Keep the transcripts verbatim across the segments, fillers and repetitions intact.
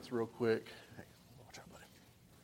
announcements real quick. Hey, watch out, buddy.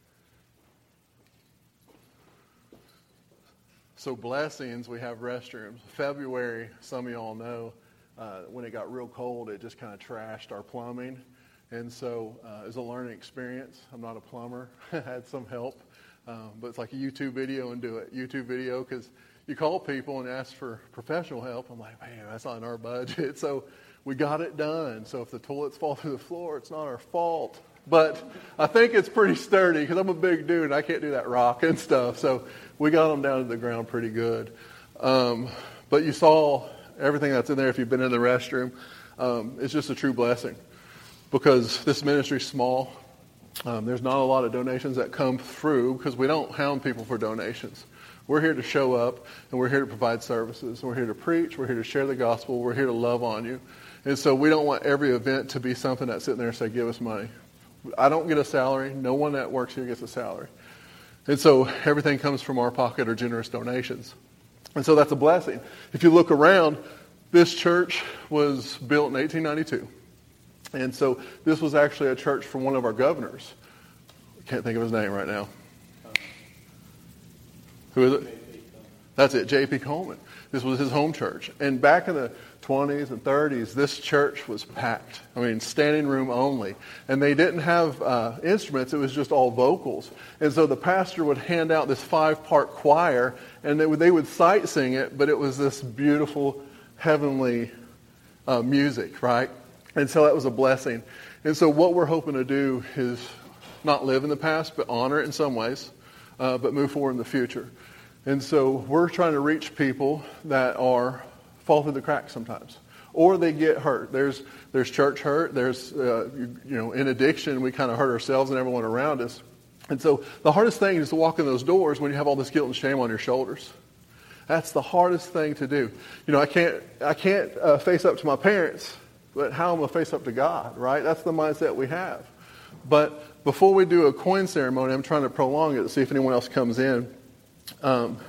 So blessings, we have restrooms. February, some of y'all know, uh, when it got real cold, it just kind of trashed our plumbing. And so uh, it was a learning experience. I'm not a plumber. I had some help. Um, but it's like a YouTube video and do it. YouTube video, because you call people and ask for professional help. I'm like, man, that's not in our budget. So we got it done. So if the toilets fall through the floor, it's not our fault. But I think it's pretty sturdy because I'm a big dude and I can't do that rock and stuff. So we got them down to the ground pretty good. Um, but you saw everything that's in there if you've been in the restroom. Um, it's just a true blessing because this ministry's small. Um, there's not a lot of donations that come through because we don't hound people for donations. We're here to show up, and we're here to provide services. We're here to preach. We're here to share the gospel. We're here to love on you. And so we don't want every event to be something that's sitting there and say, give us money. I don't get a salary. No one that works here gets a salary. And so everything comes from our pocket or generous donations. And so that's a blessing. If you look around, this church was built in eighteen ninety-two. And so this was actually a church from one of our governors. I can't think of his name right now. Who is it? That's it, J P Coleman. This was his home church. And back in the twenties and thirties, this church was packed. I mean, standing room only. And they didn't have uh, instruments. It was just all vocals. And so the pastor would hand out this five-part choir, and they would, they would sight sing it, but it was this beautiful, heavenly uh, music, right? And so that was a blessing. And so what we're hoping to do is not live in the past, but honor it in some ways, uh, but move forward in the future. And so we're trying to reach people that are fall through the cracks sometimes, or they get hurt. There's there's church hurt. There's uh, you, you know in addiction we kind of hurt ourselves and everyone around us. And so the hardest thing is to walk in those doors when you have all this guilt and shame on your shoulders. That's the hardest thing to do. You know I can't I can't uh, face up to my parents. But how am I face up to God, right? That's the mindset we have. But before we do a coin ceremony, I'm trying to prolong it to see if anyone else comes in. Um,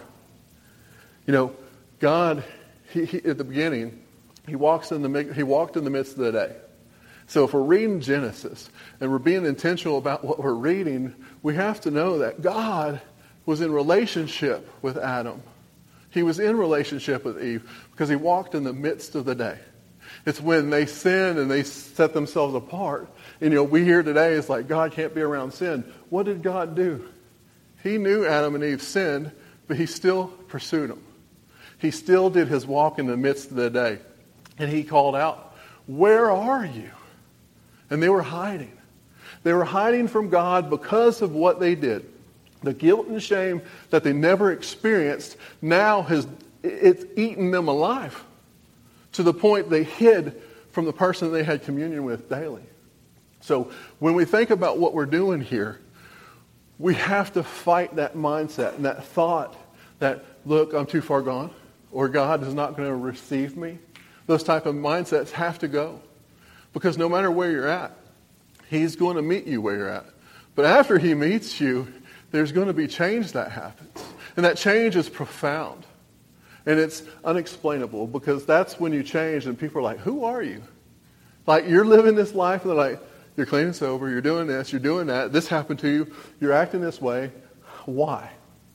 you know, God, he, he, at the beginning, he walks in the he walked in the midst of the day. So if we're reading Genesis and we're being intentional about what we're reading, we have to know that God was in relationship with Adam. He was in relationship with Eve because he walked in the midst of the day. It's when they sin and they set themselves apart. And, you know, we hear today, it's like God can't be around sin. What did God do? He knew Adam and Eve sinned, but he still pursued them. He still did his walk in the midst of the day. And he called out, where are you? And they were hiding. They were hiding from God because of what they did. The guilt and shame that they never experienced now has it's eaten them alive. To the point they hid from the person they had communion with daily. So when we think about what we're doing here, we have to fight that mindset and that thought that, look, I'm too far gone, or God is not going to receive me. Those type of mindsets have to go. Because no matter where you're at, he's going to meet you where you're at. But after he meets you, there's going to be change that happens. And that change is profound. And it's unexplainable because that's when you change and people are like, who are you? Like you're living this life and they're like, you're clean and sober, you're doing this, you're doing that, this happened to you, you're acting this way. Why?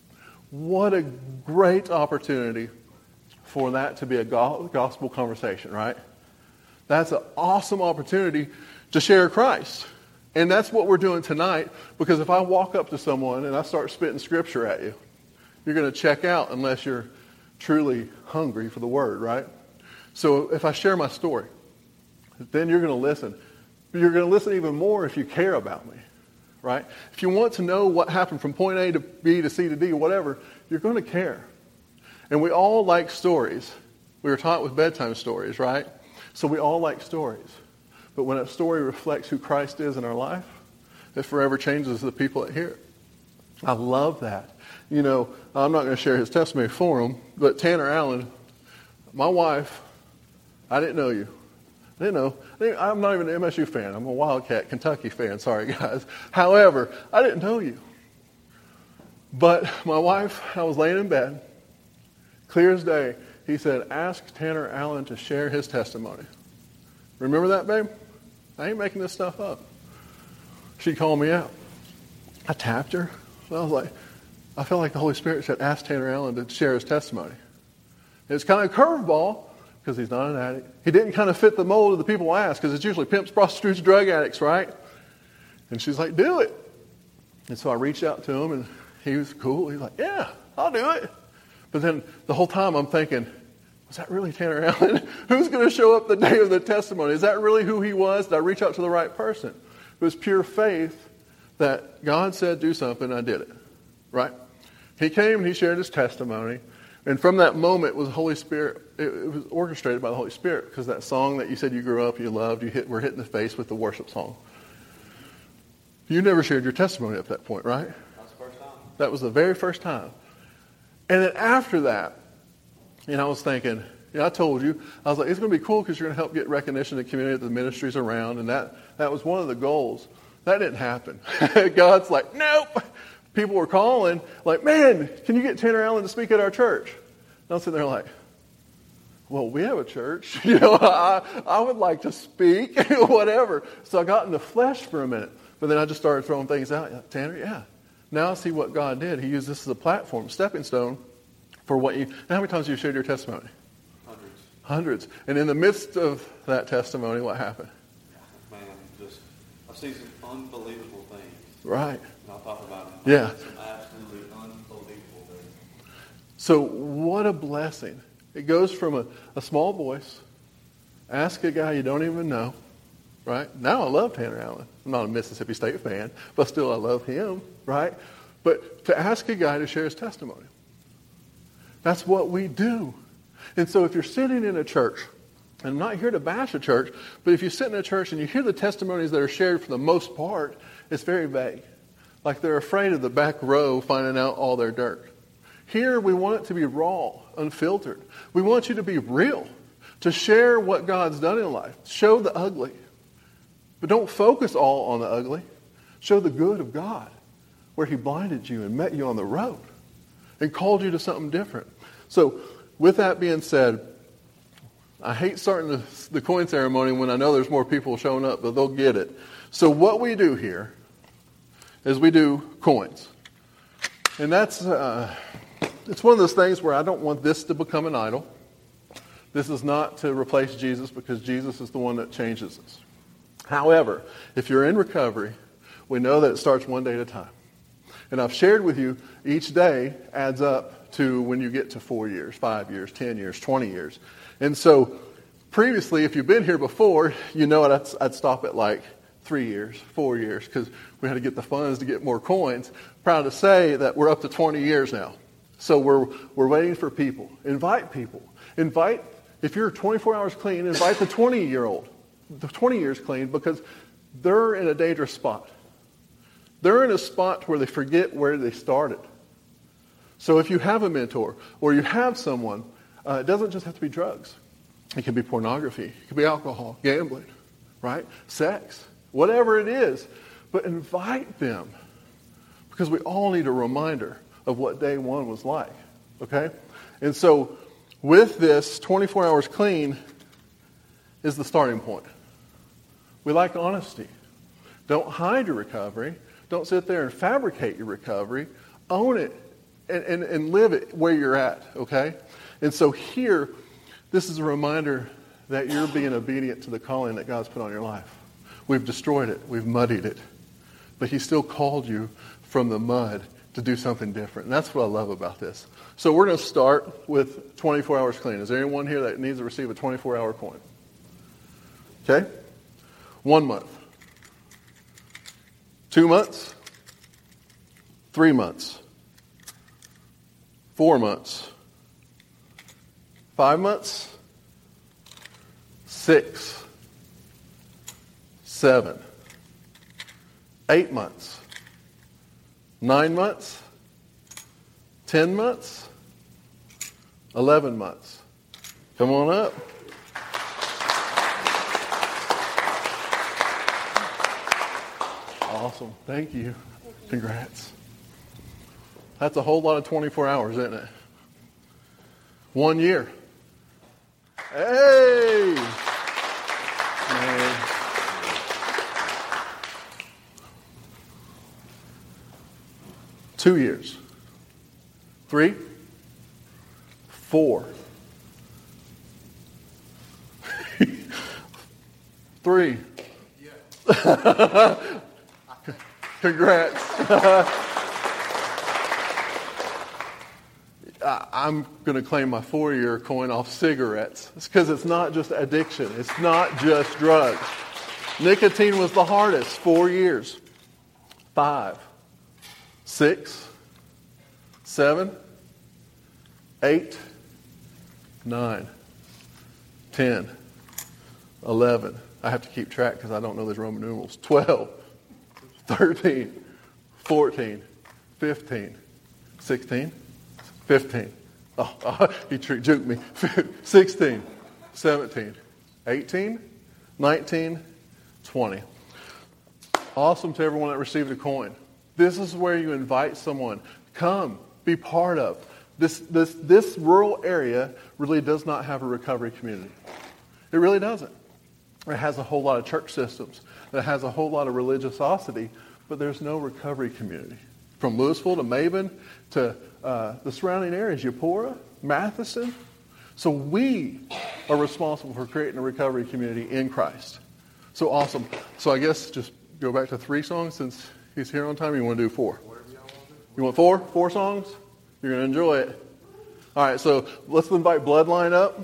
What a great opportunity for that to be a gospel conversation, right? That's an awesome opportunity to share Christ. And that's what we're doing tonight because if I walk up to someone and I start spitting scripture at you, you're going to check out unless you're truly hungry for the word, right? So if I share my story, then you're going to listen. You're going to listen even more if you care about me, right? If you want to know what happened from point A to B to C to D, whatever, you're going to care. And we all like stories. We were taught with bedtime stories, right? So we all like stories. But when a story reflects who Christ is in our life, it forever changes the people that hear it. I love that. You know, I'm not going to share his testimony for him, but Tanner Allen, my wife, I didn't know you. I didn't know. I'm not even an M S U fan. I'm a Wildcat, Kentucky fan. Sorry, guys. However, I didn't know you. But my wife, I was laying in bed, clear as day. He said, ask Tanner Allen to share his testimony. Remember that, babe? I ain't making this stuff up. she called me out. I tapped her. And I was like, I felt like the Holy Spirit said, ask Tanner Allen to share his testimony. It's kind of a curveball because he's not an addict. He didn't kind of fit the mold of the people ask because it's usually pimps, prostitutes, drug addicts, right? And she's like, do it. And so I reached out to him, and he was cool. He's like, yeah, I'll do it. But then the whole time I'm thinking, was that really Tanner Allen? Who's going to show up the day of the testimony? Is that really who he was? Did I reach out to the right person? It was pure faith that God said do something, and I did it. Right? He came and he shared his testimony. And from that moment, it was the Holy Spirit. It, it was orchestrated by the Holy Spirit, because that song that you said you grew up, you loved, you hit, were hit in the face with the worship song. You never shared your testimony up to that point, right? That's the first time. That was the very first time. And then after that, you know, I was thinking, you know, I told you, I was like, it's going to be cool because you're going to help get recognition in the community, the ministries around, and that, that was one of the goals. That didn't happen. God's like, nope. People were calling, like, man, can you get Tanner Allen to speak at our church? And I was sitting there like, well, we have a church. You know, I, I would like to speak, whatever. So I got in the flesh for a minute. But then I just started throwing things out. Like, Tanner, yeah. Now I see what God did. He used this as a platform, stepping stone for what you... And how many times have you shared your testimony? Hundreds. Hundreds. And in the midst of that testimony, what happened? Man, just... I've seen some unbelievable things. Right. And I'll talk about it. Yeah. Some absolutely unbelievable things. So what a blessing. It goes from a, a small voice, ask a guy you don't even know, right? Now I love Tanner Allen. I'm not a Mississippi State fan, but still I love him, right? But to ask a guy to share his testimony. That's what we do. And so if you're sitting in a church, and I'm not here to bash a church, but if you sit in a church and you hear the testimonies that are shared for the most part, it's very vague. Like they're afraid of the back row finding out all their dirt. Here we want it to be raw, unfiltered. We want you to be real, to share what God's done in life. Show the ugly. But don't focus all on the ugly. Show the good of God, where he blinded you and met you on the road and called you to something different. So with that being said, I hate starting the, the coin ceremony when I know there's more people showing up, but they'll get it. So what we do here is we do coins. And that's, uh, it's one of those things where I don't want this to become an idol. This is not to replace Jesus, because Jesus is the one that changes us. However, if you're in recovery, we know that it starts one day at a time. And I've shared with you, each day adds up to when you get to four years, five years, ten years, twenty years. And so previously, if you've been here before, you know I'd, I'd stop at like three years, four years, because we had to get the funds to get more coins. Proud to say that we're up to twenty years now. So we're we're waiting for people. Invite people. Invite, if you're twenty-four hours clean, invite the twenty-year-old, the twenty years clean, because they're in a dangerous spot. They're in a spot where they forget where they started. So if you have a mentor or you have someone, uh, it doesn't just have to be drugs. It can be pornography. It can be alcohol, gambling, right? Sex, whatever it is. But invite them, because we all need a reminder of what day one was like, okay? And so with this, twenty-four hours clean is the starting point. We like honesty. Don't hide your recovery. Don't sit there and fabricate your recovery. Own it and, and, and live it where you're at, okay? And so here, this is a reminder that you're being obedient to the calling that God's put on your life. We've destroyed it. We've muddied it. But he still called you from the mud to do something different. And that's what I love about this. So we're going to start with twenty-four hours clean. Is there anyone here that needs to receive a twenty-four hour coin? Okay? One month. Two months. Three months. Four months. Five months. Six. Seven. Eight months. Nine months. Ten months. Eleven months. Come on up. Awesome. Thank you. Congrats. That's a whole lot of twenty-four hours, isn't it? One year. Hey! Man. Two years. Three. Four. Three. Yeah. Congrats. I'm going to claim my four-year coin off cigarettes. It's because it's not just addiction. It's not just drugs. Nicotine was the hardest. Four years. Five. Six. Seven. Eight. Nine. Ten. Eleven. I have to keep track because I don't know those Roman numerals. Twelve. Thirteen. Fourteen. Fifteen. Sixteen. Fifteen. Oh, oh he tricked, juked me. Sixteen. Seventeen. Eighteen. Nineteen. Twenty. Awesome to everyone that received a coin. This is where you invite someone. Come, be part of. This, this, this rural area really does not have a recovery community. It really doesn't. It has a whole lot of church systems. It has a whole lot of religiosity, but there's no recovery community. From Louisville to Maben to uh, the surrounding areas, Eupora, Matheson. So we are responsible for creating a recovery community in Christ. So awesome. So I guess just go back to three songs since he's here on time. You want to do four? You want four? Four songs? You're going to enjoy it. All right, so let's invite Bloodline up.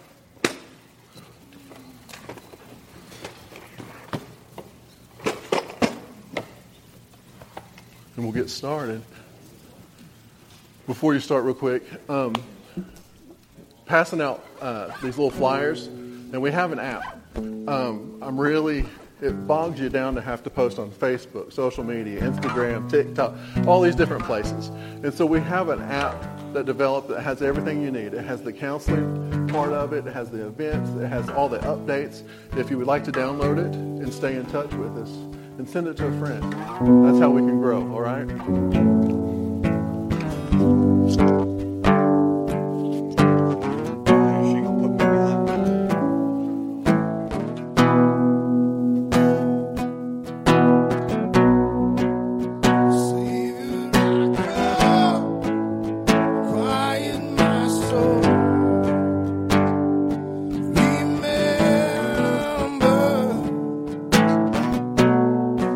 And we'll get started. Before you start real quick, um, passing out uh, these little flyers, and we have an app. Um, I'm really, it bogs you down to have to post on Facebook, social media, Instagram, TikTok, all these different places. And so we have an app that developed that has everything you need. It has the counseling part of it, it has the events, it has all the updates. If you would like to download it and stay in touch with us, and send it to a friend. That's how we can grow, all right?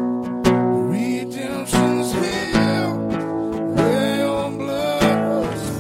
Redemption's here, where your blood was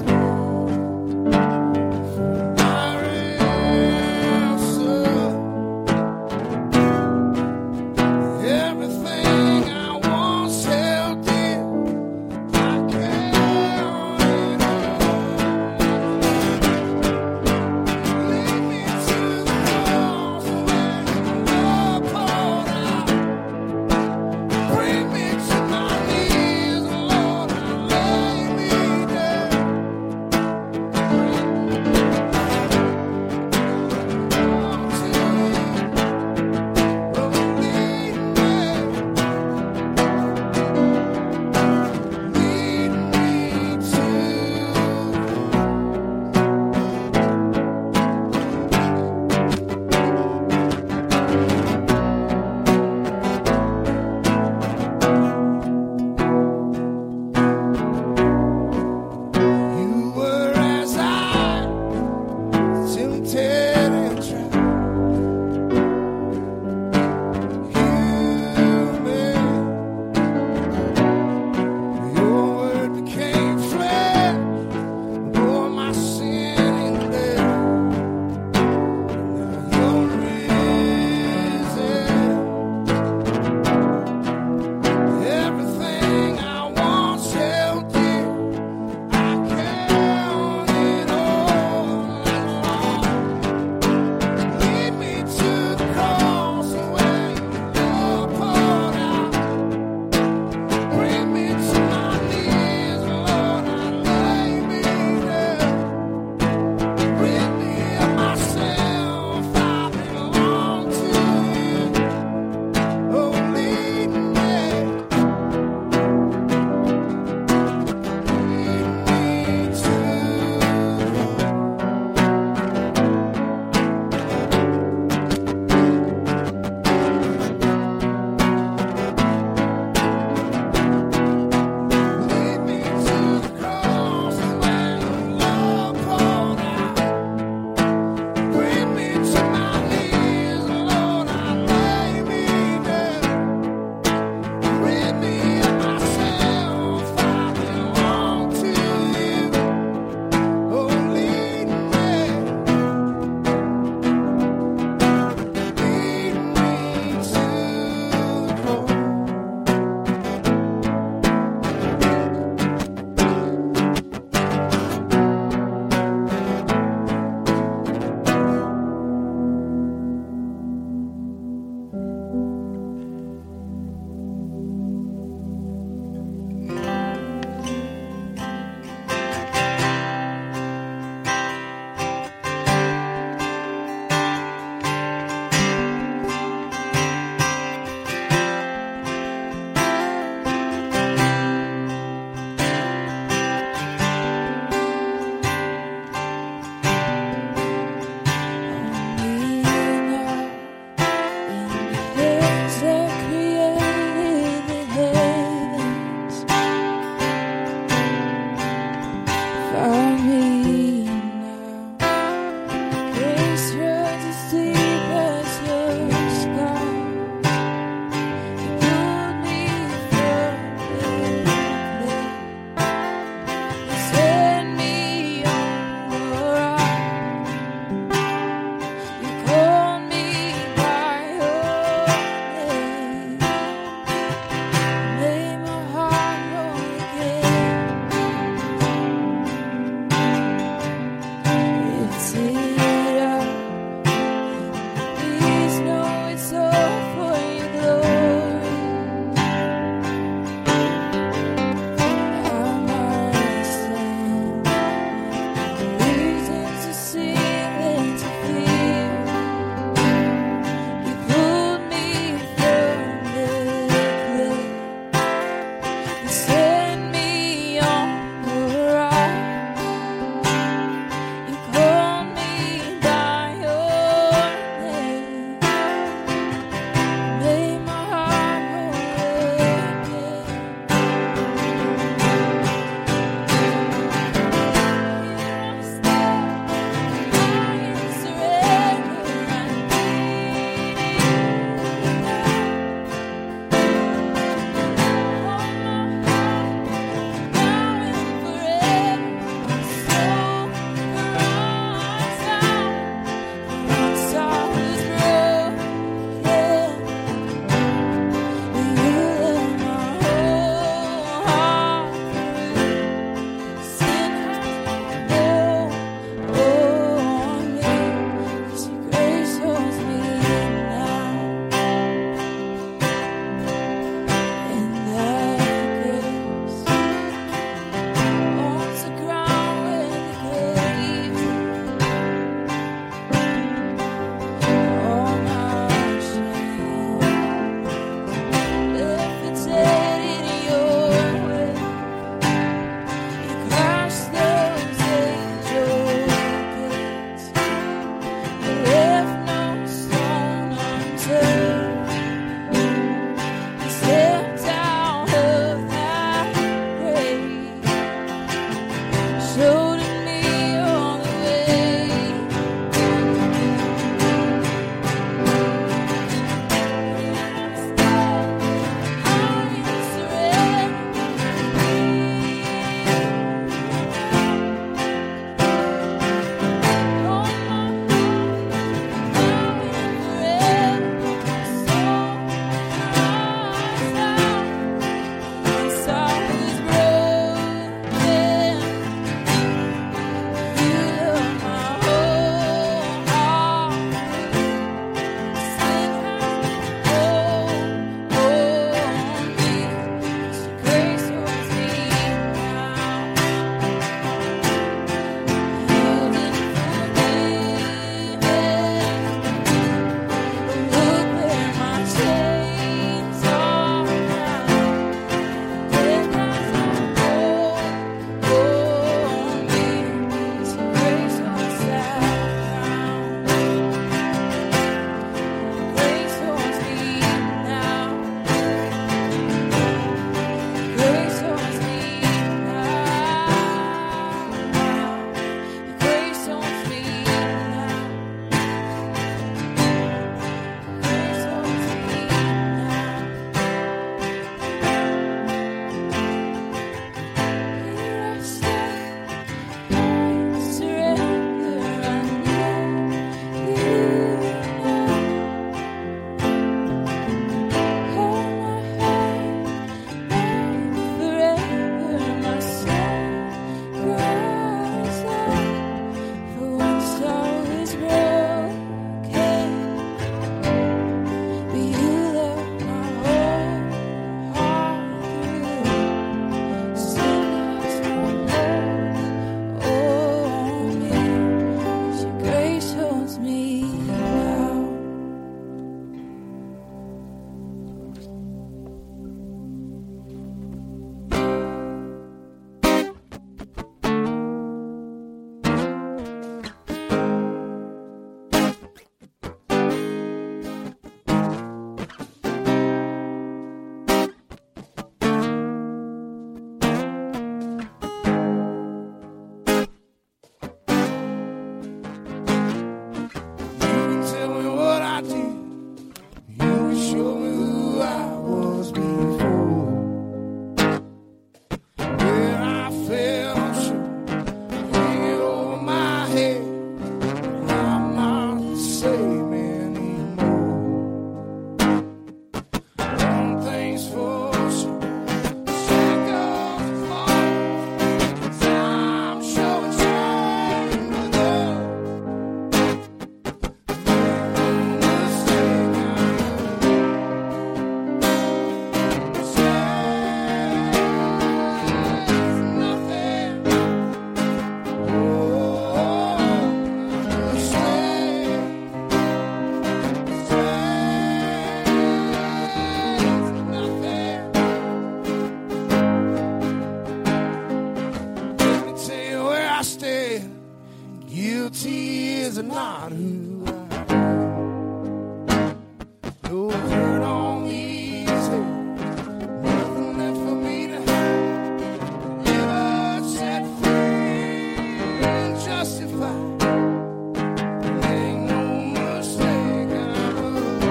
not who I am. No hurt on these hands, nothing left for me to have. Never set free and justified. Ain't no mistake I know.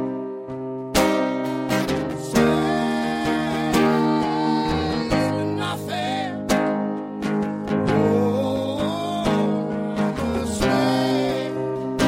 Says nothing. Oh, I must say.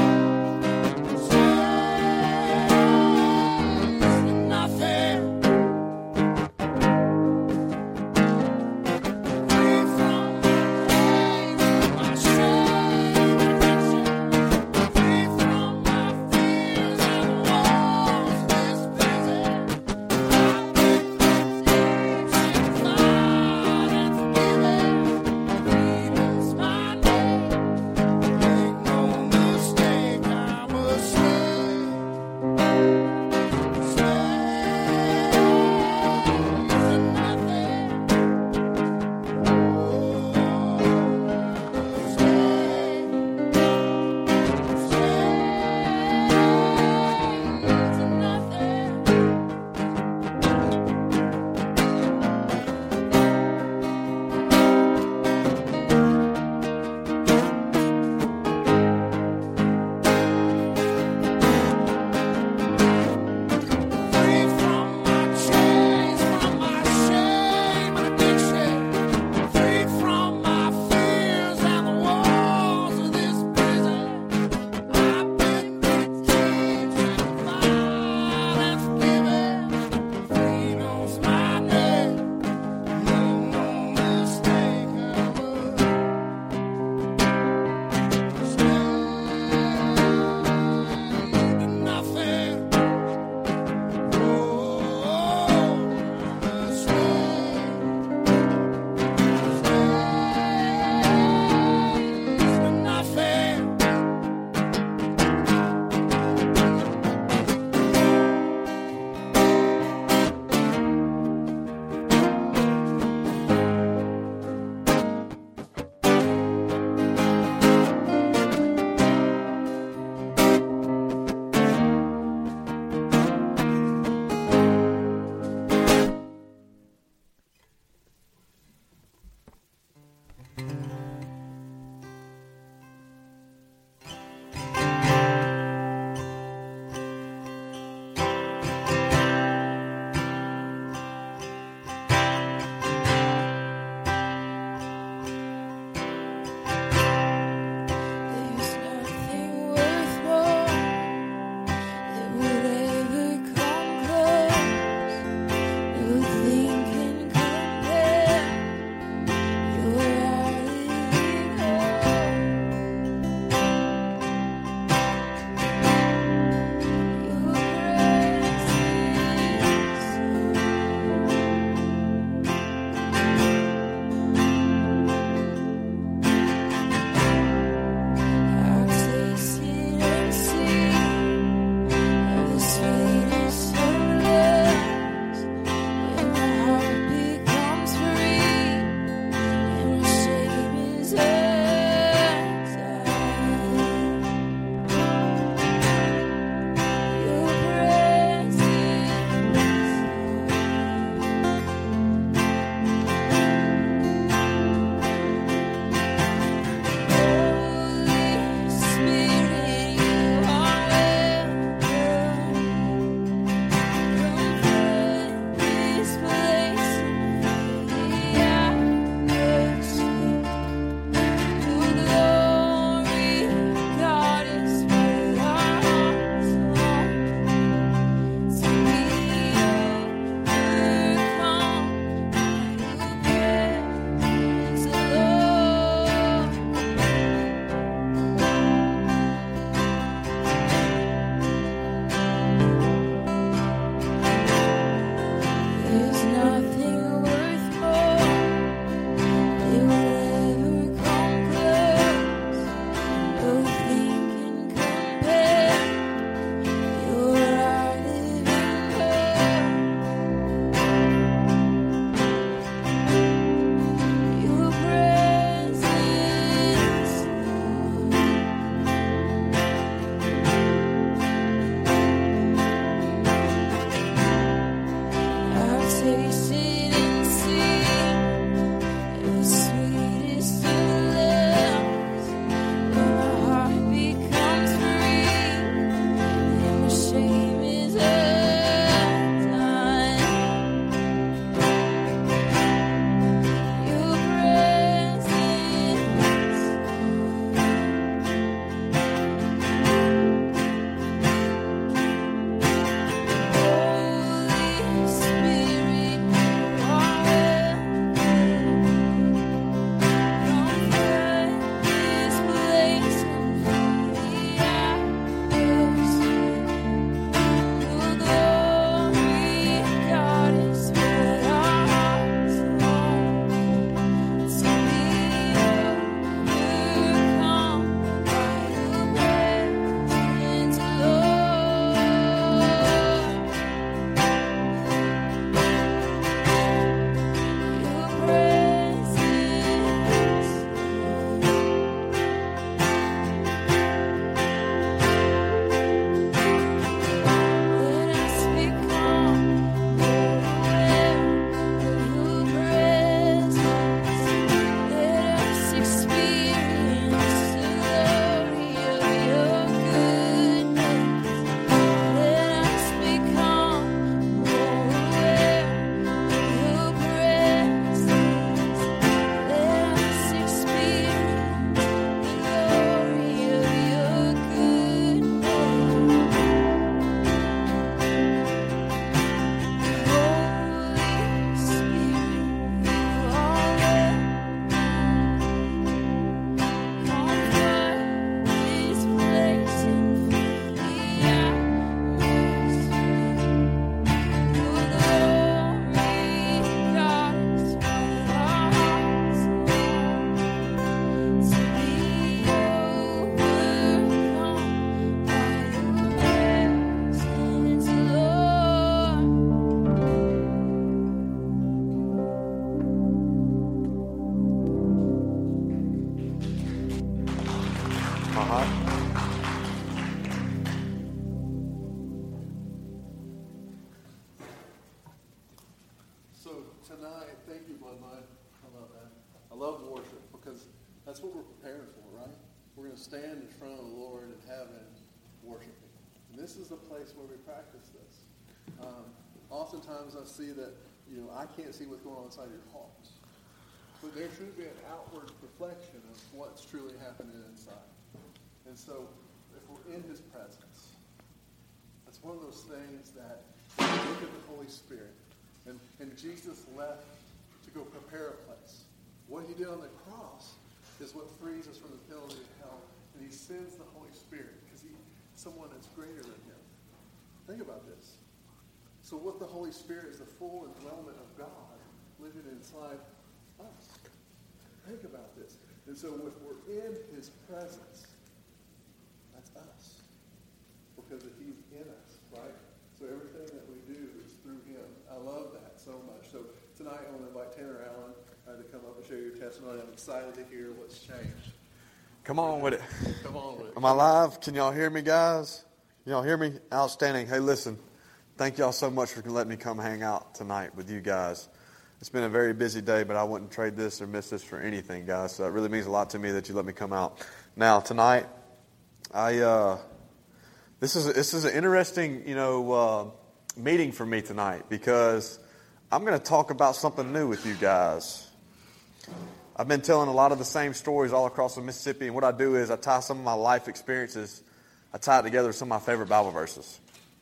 tonight, thank you, Bloodline. I love that. I love worship because that's what we're preparing for, right? We're going to stand in front of the Lord in heaven worshiping. And this is the place where we practice this. Um, oftentimes I see that, you know, I can't see what's going on inside your hearts. But there should be an outward reflection of what's truly happening inside. And so if we're in his presence, that's one of those things that you look at the Holy Spirit. And, and Jesus left to go prepare a place. What he did on the cross is what frees us from the penalty of hell. And he sends the Holy Spirit because he's someone that's greater than him. Think about this. So what the Holy Spirit is the full indwellment of God living inside us. Think about this. And so if we're in his presence, that's us. Because if he's in us, right? So everything that we do is through him. I love that so much. So tonight I want to invite Tanner Allen uh, to come up and share your testimony. I'm excited to hear what's changed. Come on with it. Come on with it. Am I live? Can y'all hear me, guys? Y'all hear me? Outstanding. Hey, listen. Thank y'all so much for letting me come hang out tonight with you guys. It's been a very busy day, but I wouldn't trade this or miss this for anything, guys. So it really means a lot to me that you let me come out. Now, tonight, I uh, this is a, this is an interesting, you know, uh, meeting for me tonight because I'm going to talk about something new with you guys. I've been telling a lot of the same stories all across the Mississippi, and what I do is I tie some of my life experiences, I tie it together with some of my favorite Bible verses.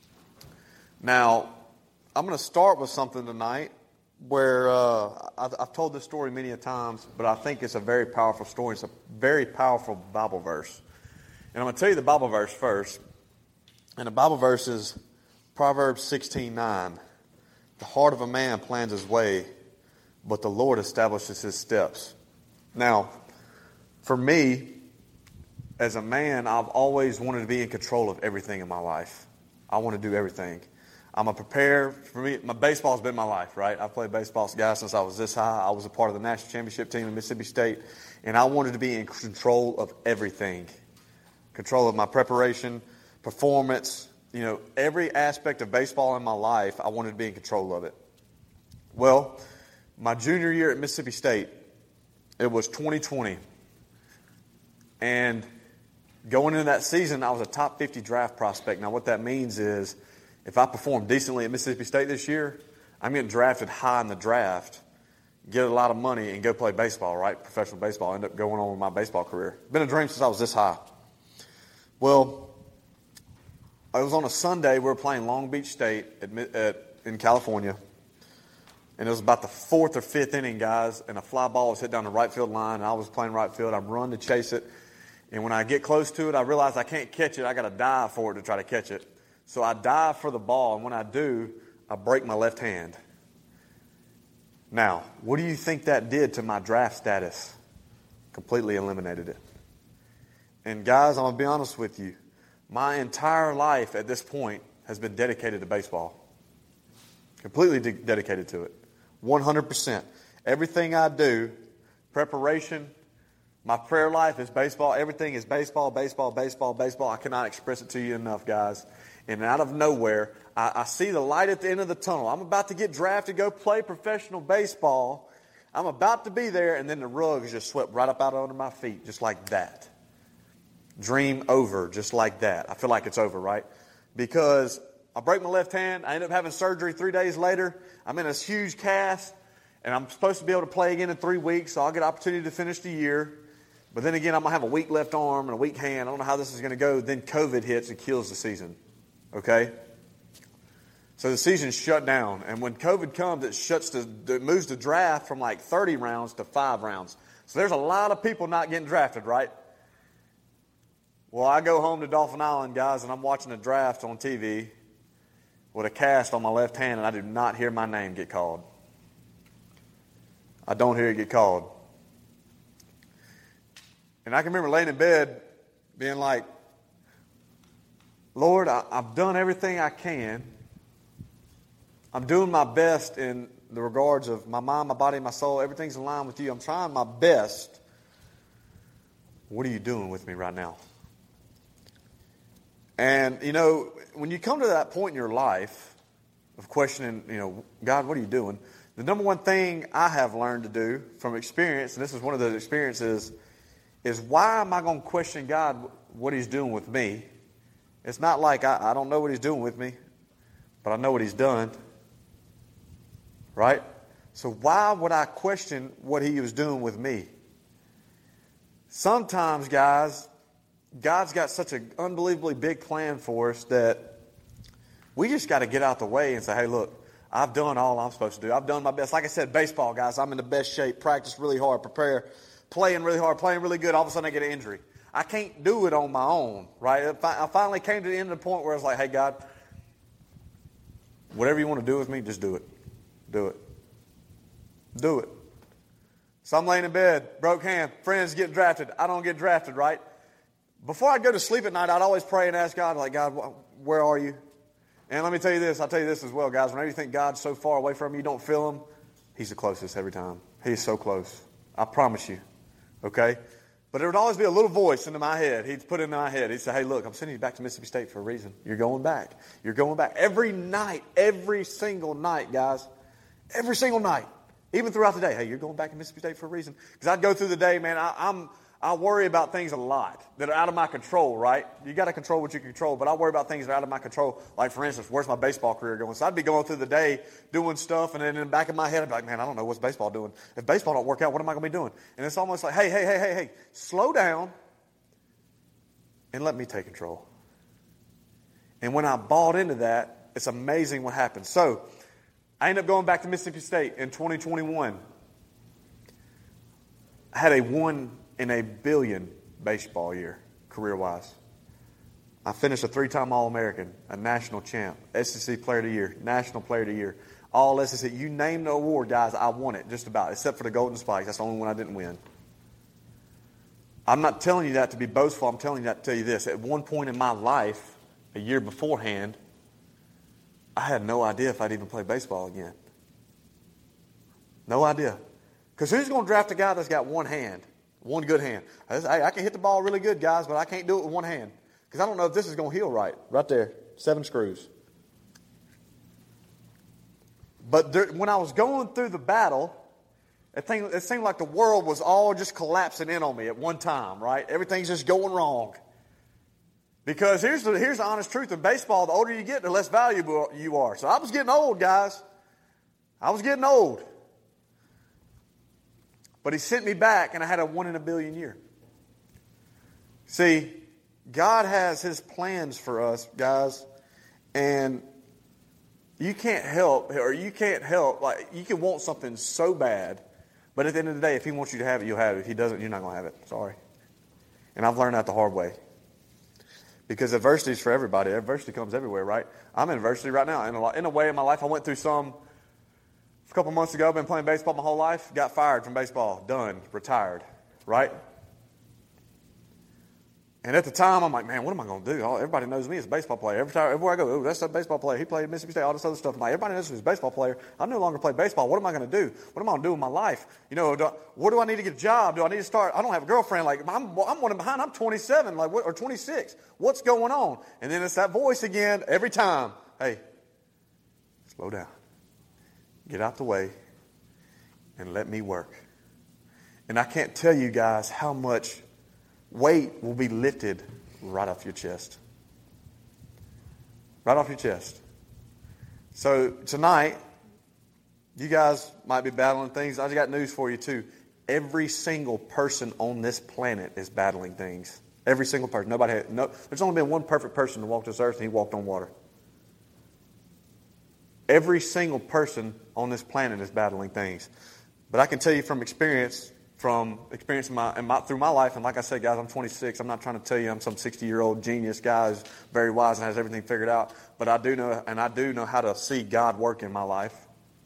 Now, I'm going to start with something tonight where uh, I've, I've told this story many a times, but I think it's a very powerful story. It's a very powerful Bible verse. And I'm going to tell you the Bible verse first. And the Bible verse is Proverbs sixteen nine. The heart of a man plans his way, but the Lord establishes his steps. Now, for me, as a man, I've always wanted to be in control of everything in my life. I want to do everything. I'm a prepare. For me, my baseball's been my life, right? I've played baseball, guys, since I was this high. I was a part of the national championship team in Mississippi State, and I wanted to be in control of everything. Control of my preparation, performance, you know, every aspect of baseball in my life, I wanted to be in control of it. Well, my junior year at Mississippi State, it was twenty twenty. And going into that season, I was a top fifty draft prospect. Now, what that means is if I perform decently at Mississippi State this year, I'm getting drafted high in the draft, get a lot of money, and go play baseball, right? Professional baseball. End up going on with my baseball career. Been a dream since I was this high. Well, it was on a Sunday. We were playing Long Beach State at, at, in California. And it was about the fourth or fifth inning, guys, and a fly ball was hit down the right field line, and I was playing right field. I'm running to chase it. And when I get close to it, I realize I can't catch it. I got to dive for it to try to catch it. So I dive for the ball, and when I do, I break my left hand. Now, what do you think that did to my draft status? Completely eliminated it. And guys, I'm going to be honest with you. My entire life at this point has been dedicated to baseball. Completely de- dedicated to it. one hundred percent. Everything I do, preparation, my prayer life is baseball. Everything is baseball, baseball, baseball, baseball. I cannot express it to you enough, guys. And out of nowhere, I, I see the light at the end of the tunnel. I'm about to get drafted, go play professional baseball. I'm about to be there, and then the rug is just swept right up out under my feet, just like that. Dream over, just like that. I feel like it's over, right? Because I break my left hand. I end up having surgery three days later. I'm in a huge cast, and I'm supposed to be able to play again in three weeks, so I'll get an opportunity to finish the year. But then again, I'm going to have a weak left arm and a weak hand. I don't know how this is going to go. Then COVID hits and kills the season. Okay? So the season's shut down. And when COVID comes, it shuts the, it moves the draft from like thirty rounds to five rounds. So there's a lot of people not getting drafted, right? Well, I go home to Dauphin Island, guys, and I'm watching the draft on T V with a cast on my left hand, and I do not hear my name get called. I don't hear it get called. And I can remember laying in bed being like, Lord, I, I've done everything I can. I'm doing my best in the regards of my mind, my body, my soul. Everything's in line with you. I'm trying my best. What are you doing with me right now? And, you know, when you come to that point in your life of questioning, you know, God, what are you doing? The number one thing I have learned to do from experience, and this is one of those experiences, is why am I going to question God what He's doing with me? It's not like I, I don't know what He's doing with me, but I know what He's done. Right? So why would I question what He was doing with me? Sometimes, guys, God's got such an unbelievably big plan for us that we just got to get out the way and say, hey, look, I've done all I'm supposed to do. I've done my best. Like I said, baseball, guys, I'm in the best shape, practice really hard, prepare, playing really hard, playing really good. All of a sudden I get an injury. I can't do it on my own, right? I finally came to the end of the point where I was like, hey, God, whatever you want to do with me, just do it. Do it. Do it. So I'm laying in bed, broke hand, friends get drafted. I don't get drafted, right? Before I'd go to sleep at night, I'd always pray and ask God, like, God, where are you? And let me tell you this, I'll tell you this as well, guys. Whenever you think God's so far away from you, you don't feel Him, He's the closest every time. He's so close. I promise you. Okay? But there would always be a little voice into my head. He'd put it in my head. He'd say, hey, look, I'm sending you back to Mississippi State for a reason. You're going back. You're going back. Every night, every single night, guys. Every single night. Even throughout the day. Hey, you're going back to Mississippi State for a reason. Because I'd go through the day, man, I, I'm... I worry about things a lot that are out of my control, right? You got to control what you can control, but I worry about things that are out of my control. Like, for instance, where's my baseball career going? So I'd be going through the day doing stuff, and then in the back of my head, I'd be like, man, I don't know what's baseball doing. If baseball don't work out, what am I going to be doing? And it's almost like, hey, hey, hey, hey, hey, slow down and let me take control. And when I bought into that, it's amazing what happened. So I ended up going back to Mississippi State in twenty twenty-one. I had a one in a billion baseball year, career-wise. I finished a three-time All-American, a national champ, S E C Player of the Year, National Player of the Year, all S E C. You name the award, guys, I won it just about, except for the Golden Spikes. That's the only one I didn't win. I'm not telling you that to be boastful. I'm telling you that to tell you this. At one point in my life, a year beforehand, I had no idea if I'd even play baseball again. No idea. Because who's going to draft a guy that's got one hand? One good hand. I, I can hit the ball really good, guys, but I can't do it with one hand. Because I don't know if this is going to heal right. Right there. Seven screws. But there, when I was going through the battle, it, thing, it seemed like the world was all just collapsing in on me at one time, right? Everything's just going wrong. Because here's the, here's the honest truth. In baseball, the older you get, the less valuable you are. So I was getting old, guys. I was getting old. But He sent me back, and I had a one in a billion year. See, God has His plans for us, guys, and you can't help, or you can't help, like, you can want something so bad, but at the end of the day, if He wants you to have it, you'll have it. If He doesn't, you're not going to have it. Sorry. And I've learned that the hard way. Because adversity is for everybody. Adversity comes everywhere, right? I'm in adversity right now. In a, in a way in my life, I went through some. A couple months ago, I've been playing baseball my whole life. Got fired from baseball. Done. Retired. Right? And at the time, I'm like, man, what am I going to do? Oh, everybody knows me as a baseball player. Every time, everywhere I go, oh, that's a baseball player. He played at Mississippi State, all this other stuff. I'm like, everybody knows he's a baseball player. I no longer play baseball. What am I going to do? What am I going to do with my life? You know, do I, what do I need to get a job? Do I need to start? I don't have a girlfriend. Like, I'm, I'm one behind. I'm twenty-seven, like, what, or twenty-six. What's going on? And then it's that voice again every time. Hey, slow down. Get out the way. And let me work. And I can't tell you guys how much weight will be lifted right off your chest. Right off your chest. So tonight, you guys might be battling things. I just got news for you too. Every single person on this planet is battling things. Every single person. Nobody had, no, there's only been one perfect person to walk this earth, and he walked on water. Every single person on this planet is battling things. But I can tell you from experience, from experience in my, in my, through my life, and like I said, guys, I'm twenty-six. I'm not trying to tell you I'm some sixty-year-old genius guy who's very wise and has everything figured out. But I do know, and I do know how to see God work in my life.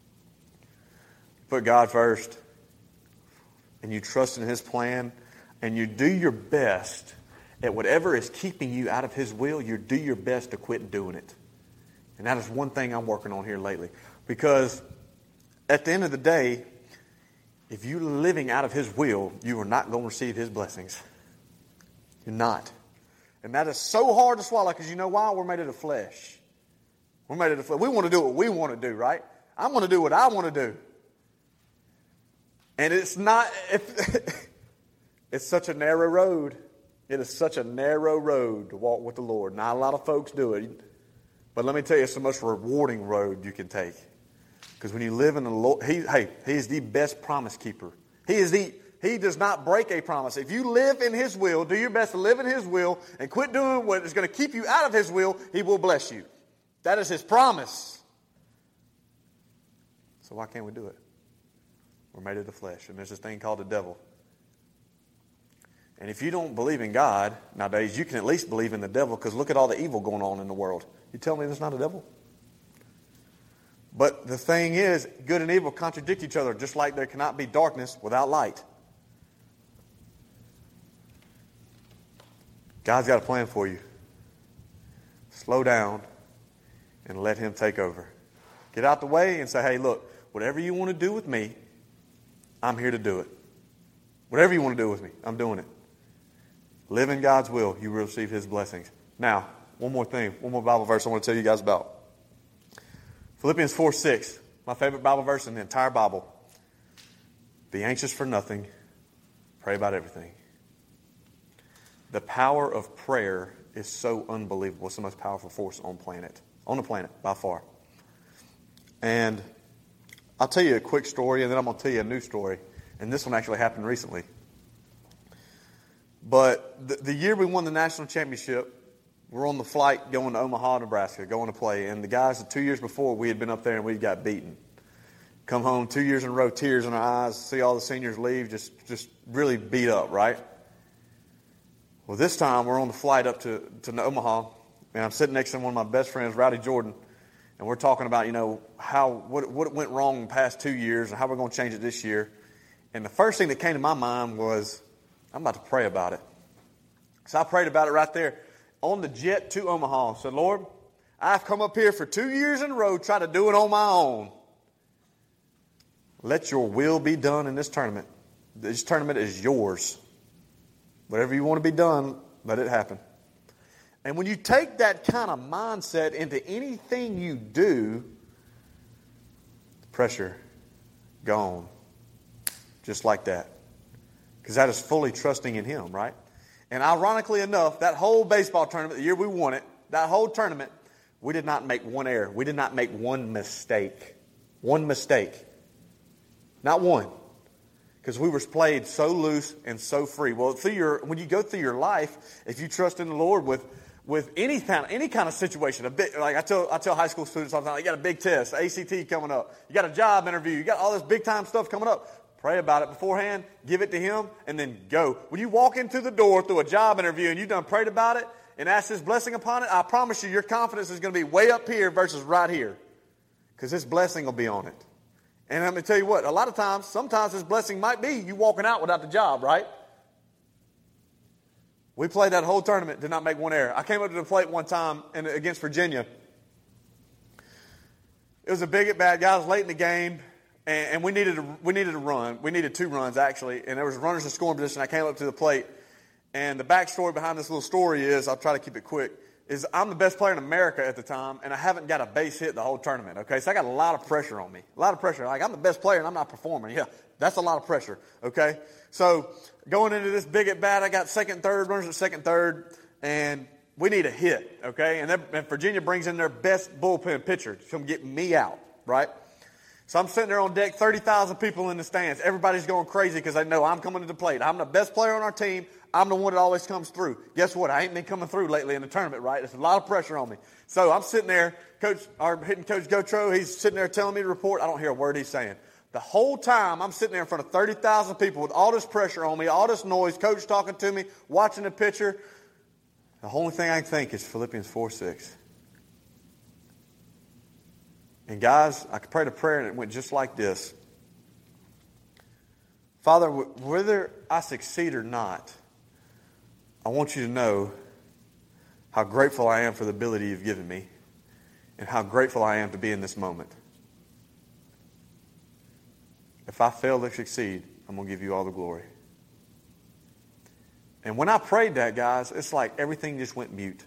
Put God first, and you trust in His plan, and you do your best at whatever is keeping you out of His will. You do your best to quit doing it. And that is one thing I'm working on here lately. Because at the end of the day, if you're living out of His will, you are not going to receive His blessings. You're not. And that is so hard to swallow because you know why? We're made of the flesh. We're made of the flesh. We want to do what we want to do, right? I'm going to do what I want to do. And it's not, if, it's such a narrow road. It is such a narrow road to walk with the Lord. Not a lot of folks do it. But let me tell you, it's the most rewarding road you can take. Because when you live in the Lord, he, hey, He is the best promise keeper. He is the, He does not break a promise. If you live in His will, do your best to live in His will, and quit doing what is going to keep you out of His will, He will bless you. That is His promise. So why can't we do it? We're made of the flesh, and there's this thing called the devil. And if you don't believe in God nowadays, you can at least believe in the devil, because look at all the evil going on in the world. You tell me there's not a devil? But the thing is, good and evil contradict each other, just like there cannot be darkness without light. God's got a plan for you. Slow down and let Him take over. Get out the way and say, hey, look, whatever you want to do with me, I'm here to do it. Whatever you want to do with me, I'm doing it. Live in God's will, you will receive His blessings. Now, one more thing, one more Bible verse I want to tell you guys about. Philippians four six, my favorite Bible verse in the entire Bible. Be anxious for nothing, pray about everything. The power of prayer is so unbelievable. It's the most powerful force on planet, on the planet by far. And I'll tell you a quick story, and then I'm going to tell you a new story. And this one actually happened recently. But the, the year we won the national championship, we're on the flight going to Omaha, Nebraska, going to play. And the guys, the two years before, we had been up there and we got beaten. Come home two years in a row, tears in our eyes, see all the seniors leave, just, just really beat up, right? Well, this time we're on the flight up to, to Omaha, and I'm sitting next to one of my best friends, Rowdy Jordan, and we're talking about, you know, how what, what went wrong in the past two years and how we're going to change it this year. And the first thing that came to my mind was, I'm about to pray about it. So I prayed about it right there on the jet to Omaha. I said, Lord, I've come up here for two years in a row trying to do it on my own. Let your will be done in this tournament. This tournament is yours. Whatever you want to be done, let it happen. And when you take that kind of mindset into anything you do, pressure gone. Just like that. Because that is fully trusting in Him, right? And ironically enough, that whole baseball tournament, the year we won it, that whole tournament, we did not make one error. We did not make one mistake. One mistake. Not one. Because we were played so loose and so free. Well, through your, when you go through your life, if you trust in the Lord with, with any kind, any kind of situation, a bit, like I tell, I tell high school students all the time, you got a big test, A C T coming up, you got a job interview, you got all this big time stuff coming up. Pray about it beforehand, give it to Him, and then go. When you walk into the door through a job interview and you've done prayed about it and asked His blessing upon it, I promise you, your confidence is going to be way up here versus right here. Because His blessing will be on it. And I'm going to tell you what, a lot of times, sometimes His blessing might be you walking out without the job, right? We played that whole tournament, did not make one error. I came up to the plate one time and against Virginia. It was a big at bat. Guys late in the game, and, and we needed a, we needed a run. We needed two runs, actually, and there was runners in scoring position. I came up to the plate, and the backstory behind this little story is, I'll try to keep it quick, is I'm the best player in America at the time, and I haven't got a base hit the whole tournament, okay? So I got a lot of pressure on me. A lot of pressure. Like, I'm the best player, and I'm not performing. Yeah, that's a lot of pressure, okay? So going into this big at bat, I got second, third, runners at second, third, and we need a hit, okay? And, and Virginia brings in their best bullpen pitcher to come get me out, right? So I'm sitting there on deck, thirty thousand people in the stands. Everybody's going crazy because they know I'm coming to the plate. I'm the best player on our team. I'm the one that always comes through. Guess what? I ain't been coming through lately in the tournament, right? There's a lot of pressure on me. So I'm sitting there, coach, our hitting coach Gotro, he's sitting there telling me to report. I don't hear a word he's saying. The whole time I'm sitting there in front of thirty thousand people with all this pressure on me, all this noise, coach talking to me, watching the pitcher. The only thing I can think is Philippians four six. And guys, I prayed a prayer and it went just like this. Father, whether I succeed or not, I want you to know how grateful I am for the ability you've given me and how grateful I am to be in this moment. If I fail to succeed, I'm going to give you all the glory. And when I prayed that, guys, it's like everything just went mute.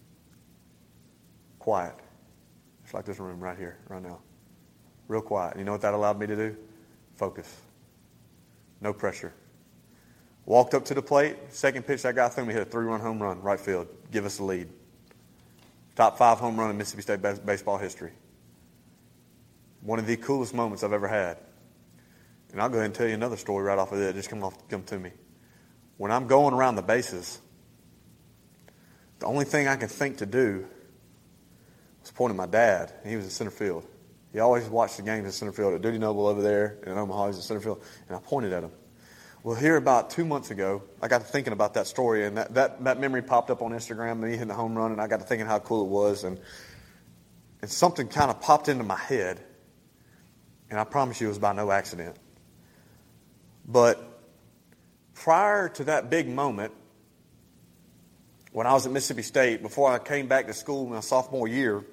Quiet. It's like this room right here, right now. Real quiet. You know what that allowed me to do? Focus. No pressure. Walked up to the plate. Second pitch that guy threw me hit a three-run home run, right field. Give us the lead. Top five home run in Mississippi State bas- baseball history. One of the coolest moments I've ever had. And I'll go ahead and tell you another story right off of it. Just come off, come to me. When I'm going around the bases, the only thing I could think to do was point at my dad. He was in center field. He always watched the games in center field at Duty Noble over there in Omaha. He's in center field. And I pointed at him. Well, here about two months ago, I got to thinking about that story, and that, that, that memory popped up on Instagram, and he hitting the home run, and I got to thinking how cool it was, and, and something kind of popped into my head, and I promise you it was by no accident. But prior to that big moment, when I was at Mississippi State, before I came back to school in my sophomore year,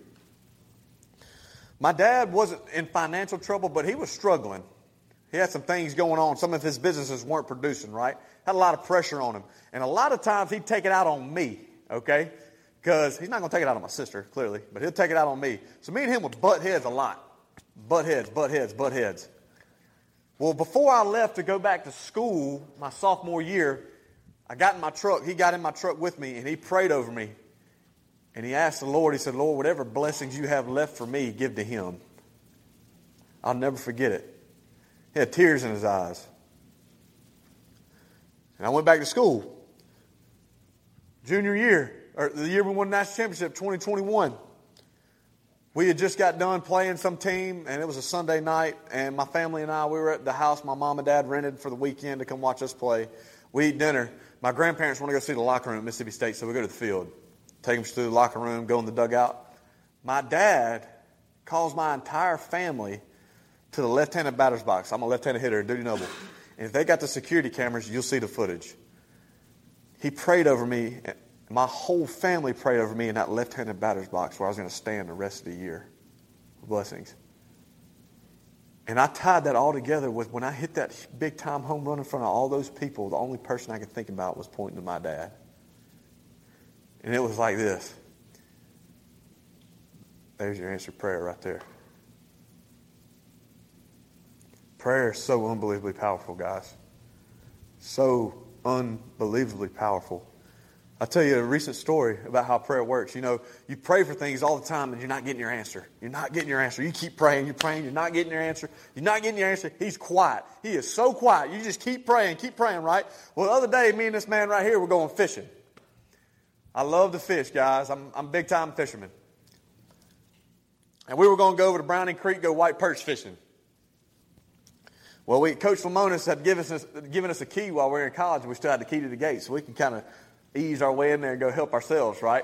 my dad wasn't in financial trouble, but he was struggling. He had some things going on. Some of his businesses weren't producing, right? Had a lot of pressure on him. And a lot of times he'd take it out on me, okay? Because he's not going to take it out on my sister, clearly, but he'll take it out on me. So me and him would butt heads a lot. Butt heads, butt heads, butt heads. Well, before I left to go back to school my sophomore year, I got in my truck. He got in my truck with me, and he prayed over me. And he asked the Lord, he said, Lord, whatever blessings you have left for me, give to him. I'll never forget it. He had tears in his eyes. And I went back to school. Junior year, or the year we won the national championship, twenty twenty-one. We had just got done playing some team, and it was a Sunday night, and my family and I, we were at the house my mom and dad rented for the weekend to come watch us play. We eat dinner. My grandparents want to go see the locker room at Mississippi State, so we go to the field. Take them through the locker room, go in the dugout. My dad calls my entire family to the left-handed batter's box. I'm a left-handed hitter at Duty Noble. And if they got the security cameras, you'll see the footage. He prayed over me. My whole family prayed over me in that left-handed batter's box where I was going to stand the rest of the year. Blessings. And I tied that all together with when I hit that big-time home run in front of all those people, the only person I could think about was pointing to my dad. And it was like this. There's your answered prayer right there. Prayer is so unbelievably powerful, guys. So unbelievably powerful. I'll tell you a recent story about how prayer works. You know, you pray for things all the time and you're not getting your answer. You're not getting your answer. You keep praying, you're praying, you're not getting your answer. You're not getting your answer. He's quiet. He is so quiet. You just keep praying, keep praying, right? Well, the other day, me and this man right here were going fishing. I love to fish, guys. I'm, I'm a big-time fisherman. And we were going to go over to Browning Creek, go white perch fishing. Well, we Coach Lamonis had given us, given us a key while we were in college, and we still had the key to the gate, so we can kind of ease our way in there and go help ourselves, right?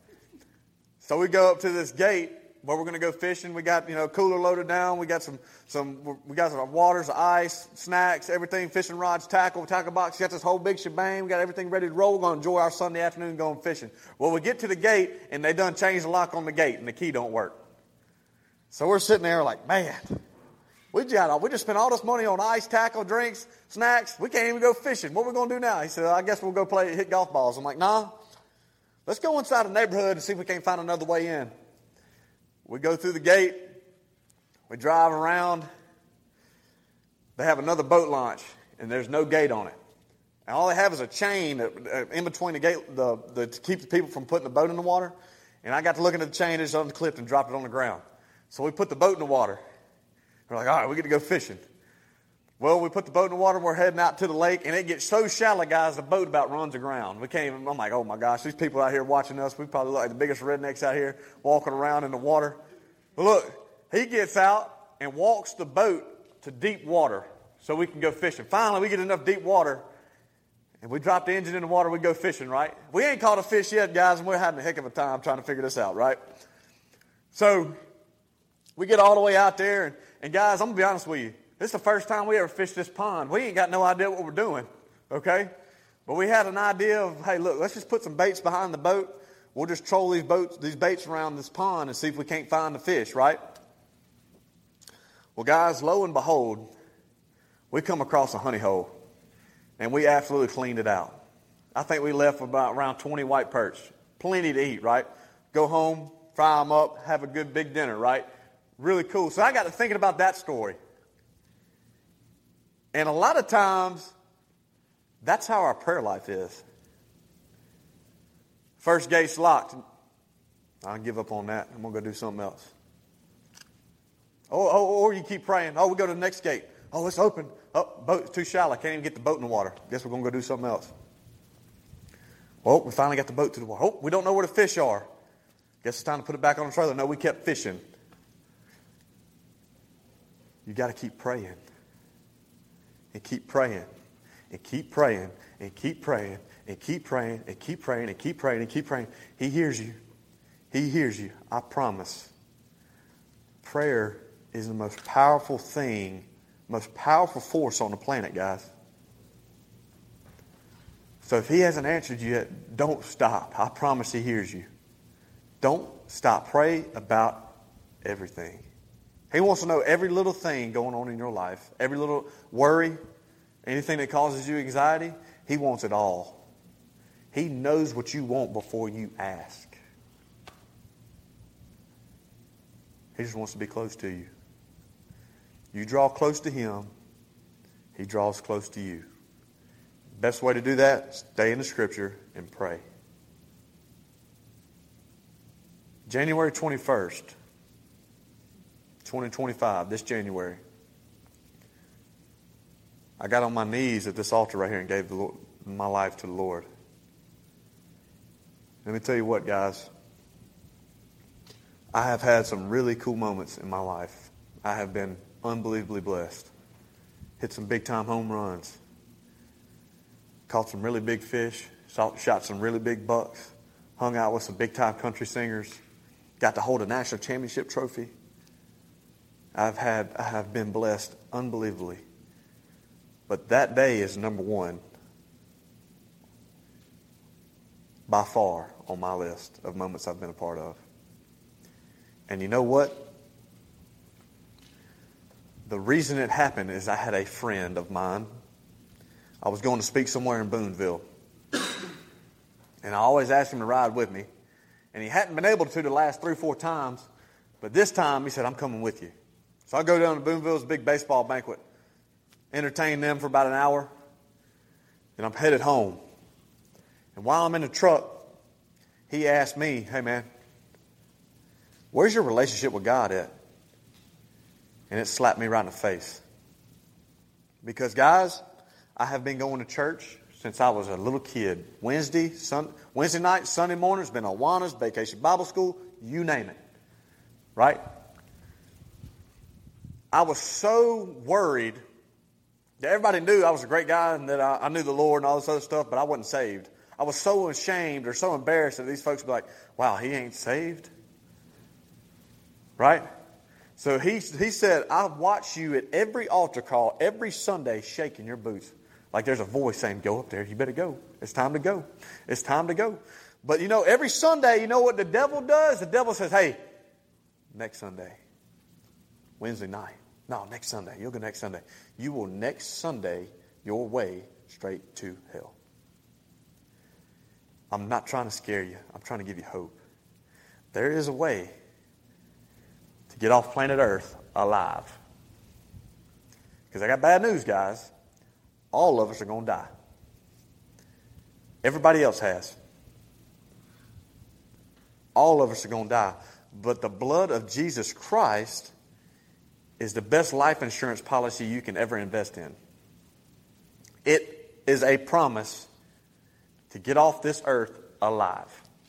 So we go up to this gate where we're going to go fishing. We got, you know, cooler loaded down. We got some, some we got some waters, ice, snacks, everything, fishing rods, tackle, tackle box. We got this whole big shebang. We got everything ready to roll. We're going to enjoy our Sunday afternoon going fishing. Well, we get to the gate, and they done changed the lock on the gate, and the key don't work. So we're sitting there like, man, we just, we just spent all this money on ice, tackle, drinks, snacks. We can't even go fishing. What are we going to do now? He said, I guess we'll go play, hit golf balls. I'm like, nah, let's go inside the neighborhood and see if we can't find another way in. We go through the gate. We drive around. They have another boat launch, and there's no gate on it. And all they have is a chain in between the gate the, the, to keep the people from putting the boat in the water. And I got to looking at the chain, it's unclipped and dropped it on the ground. So we put the boat in the water. We're like, all right, we get to go fishing. Well, we put the boat in the water, and we're heading out to the lake, and it gets so shallow, guys, the boat about runs aground. We can't even, I'm like, oh my gosh, these people out here watching us, we probably look like the biggest rednecks out here walking around in the water. But look, he gets out and walks the boat to deep water so we can go fishing. Finally, we get enough deep water, and we drop the engine in the water, we go fishing, right? We ain't caught a fish yet, guys, and we're having a heck of a time trying to figure this out, right? So we get all the way out there, and, and guys, I'm going to be honest with you. This is the first time we ever fished this pond. We ain't got no idea what we're doing, okay? But we had an idea of, hey, look, let's just put some baits behind the boat. We'll just troll these boats, these baits around this pond and see if we can't find the fish, right? Well, guys, lo and behold, we come across a honey hole, and we absolutely cleaned it out. I think we left with about around twenty white perch. Plenty to eat, right? Go home, fry them up, have a good big dinner, right? Really cool. So I got to thinking about that story. And a lot of times, that's how our prayer life is. First gate's locked. I'll give up on that. I'm going to go do something else. Or, or, or you keep praying. Oh, we go to the next gate. Oh, it's open. Oh, boat's too shallow. Can't even get the boat in the water. Guess we're going to go do something else. Oh, we finally got the boat to the water. Oh, we don't know where the fish are. Guess it's time to put it back on the trailer. No, we kept fishing. You got to keep praying. And keep praying. And keep praying. And keep praying. And keep praying. And keep praying. And keep praying. And keep praying. He hears you. He hears you. I promise. Prayer is the most powerful thing, most powerful force on the planet, guys. So if He hasn't answered you yet, don't stop. I promise He hears you. Don't stop. Pray about everything. He wants to know every little thing going on in your life, every little worry, anything that causes you anxiety. He wants it all. He knows what you want before you ask. He just wants to be close to you. You draw close to Him, He draws close to you. Best way to do that, stay in the Scripture and pray. January twenty-first, twenty twenty-five, this January, I got on my knees at this altar right here and gave the Lord, my life to the Lord. Let me tell you what, guys. I have had some really cool moments in my life. I have been unbelievably blessed. Hit some big-time home runs. Caught some really big fish. Shot some really big bucks. Hung out with some big-time country singers. Got to hold a national championship trophy. I've had, I have been blessed unbelievably. But that day is number one, by far, on my list of moments I've been a part of. And you know what? The reason it happened is I had a friend of mine. I was going to speak somewhere in Boonville. And I always asked him to ride with me. And he hadn't been able to the last three or four times. But this time he said, I'm coming with you. So I go down to Boonville's big baseball banquet. Entertain them for about an hour. And I'm headed home. And while I'm in the truck, he asked me, hey man, where's your relationship with God at? And it slapped me right in the face. Because, guys, I have been going to church since I was a little kid. Wednesday, sun, Wednesday night, Sunday mornings, been Awanas, Vacation Bible School, you name it. Right? I was so worried that everybody knew I was a great guy and that I, I knew the Lord and all this other stuff, but I wasn't saved. I was so ashamed or so embarrassed that these folks would be like, wow, he ain't saved? Right? So he, he said, I watch you at every altar call, every Sunday, shaking your boots. Like there's a voice saying, go up there, you better go. It's time to go. It's time to go. But you know, every Sunday, you know what the devil does? The devil says, hey, next Sunday, Wednesday night. No, next Sunday. You'll go next Sunday. You will next Sunday your way straight to hell. I'm not trying to scare you. I'm trying to give you hope. There is a way to get off planet Earth alive. Because I got bad news, guys. All of us are going to die. Everybody else has. All of us are going to die. But the blood of Jesus Christ is the best life insurance policy you can ever invest in. It is a promise to get off this earth alive.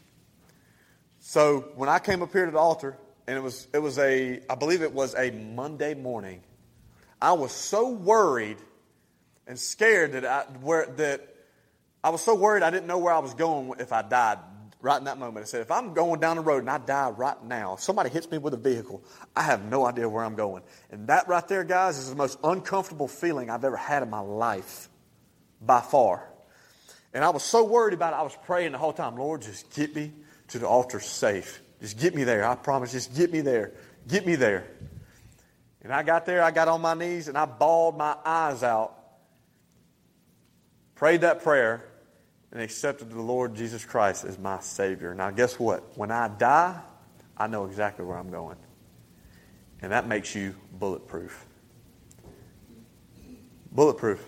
So when I came up here to the altar, and it was it was a, I believe it was a Monday morning, I was so worried and scared that I where that I was so worried I didn't know where I was going if I died right in that moment. I said, if I'm going down the road and I die right now, if somebody hits me with a vehicle, I have no idea where I'm going. And that right there, guys, is the most uncomfortable feeling I've ever had in my life, by far. And I was so worried about it, I was praying the whole time, Lord, just get me to the altar safe. Just get me there. I promise, just get me there. Get me there. And I got there, I got on my knees, and I bawled my eyes out, prayed that prayer, and accepted the Lord Jesus Christ as my Savior. Now, guess what? When I die, I know exactly where I'm going. And that makes you bulletproof. Bulletproof.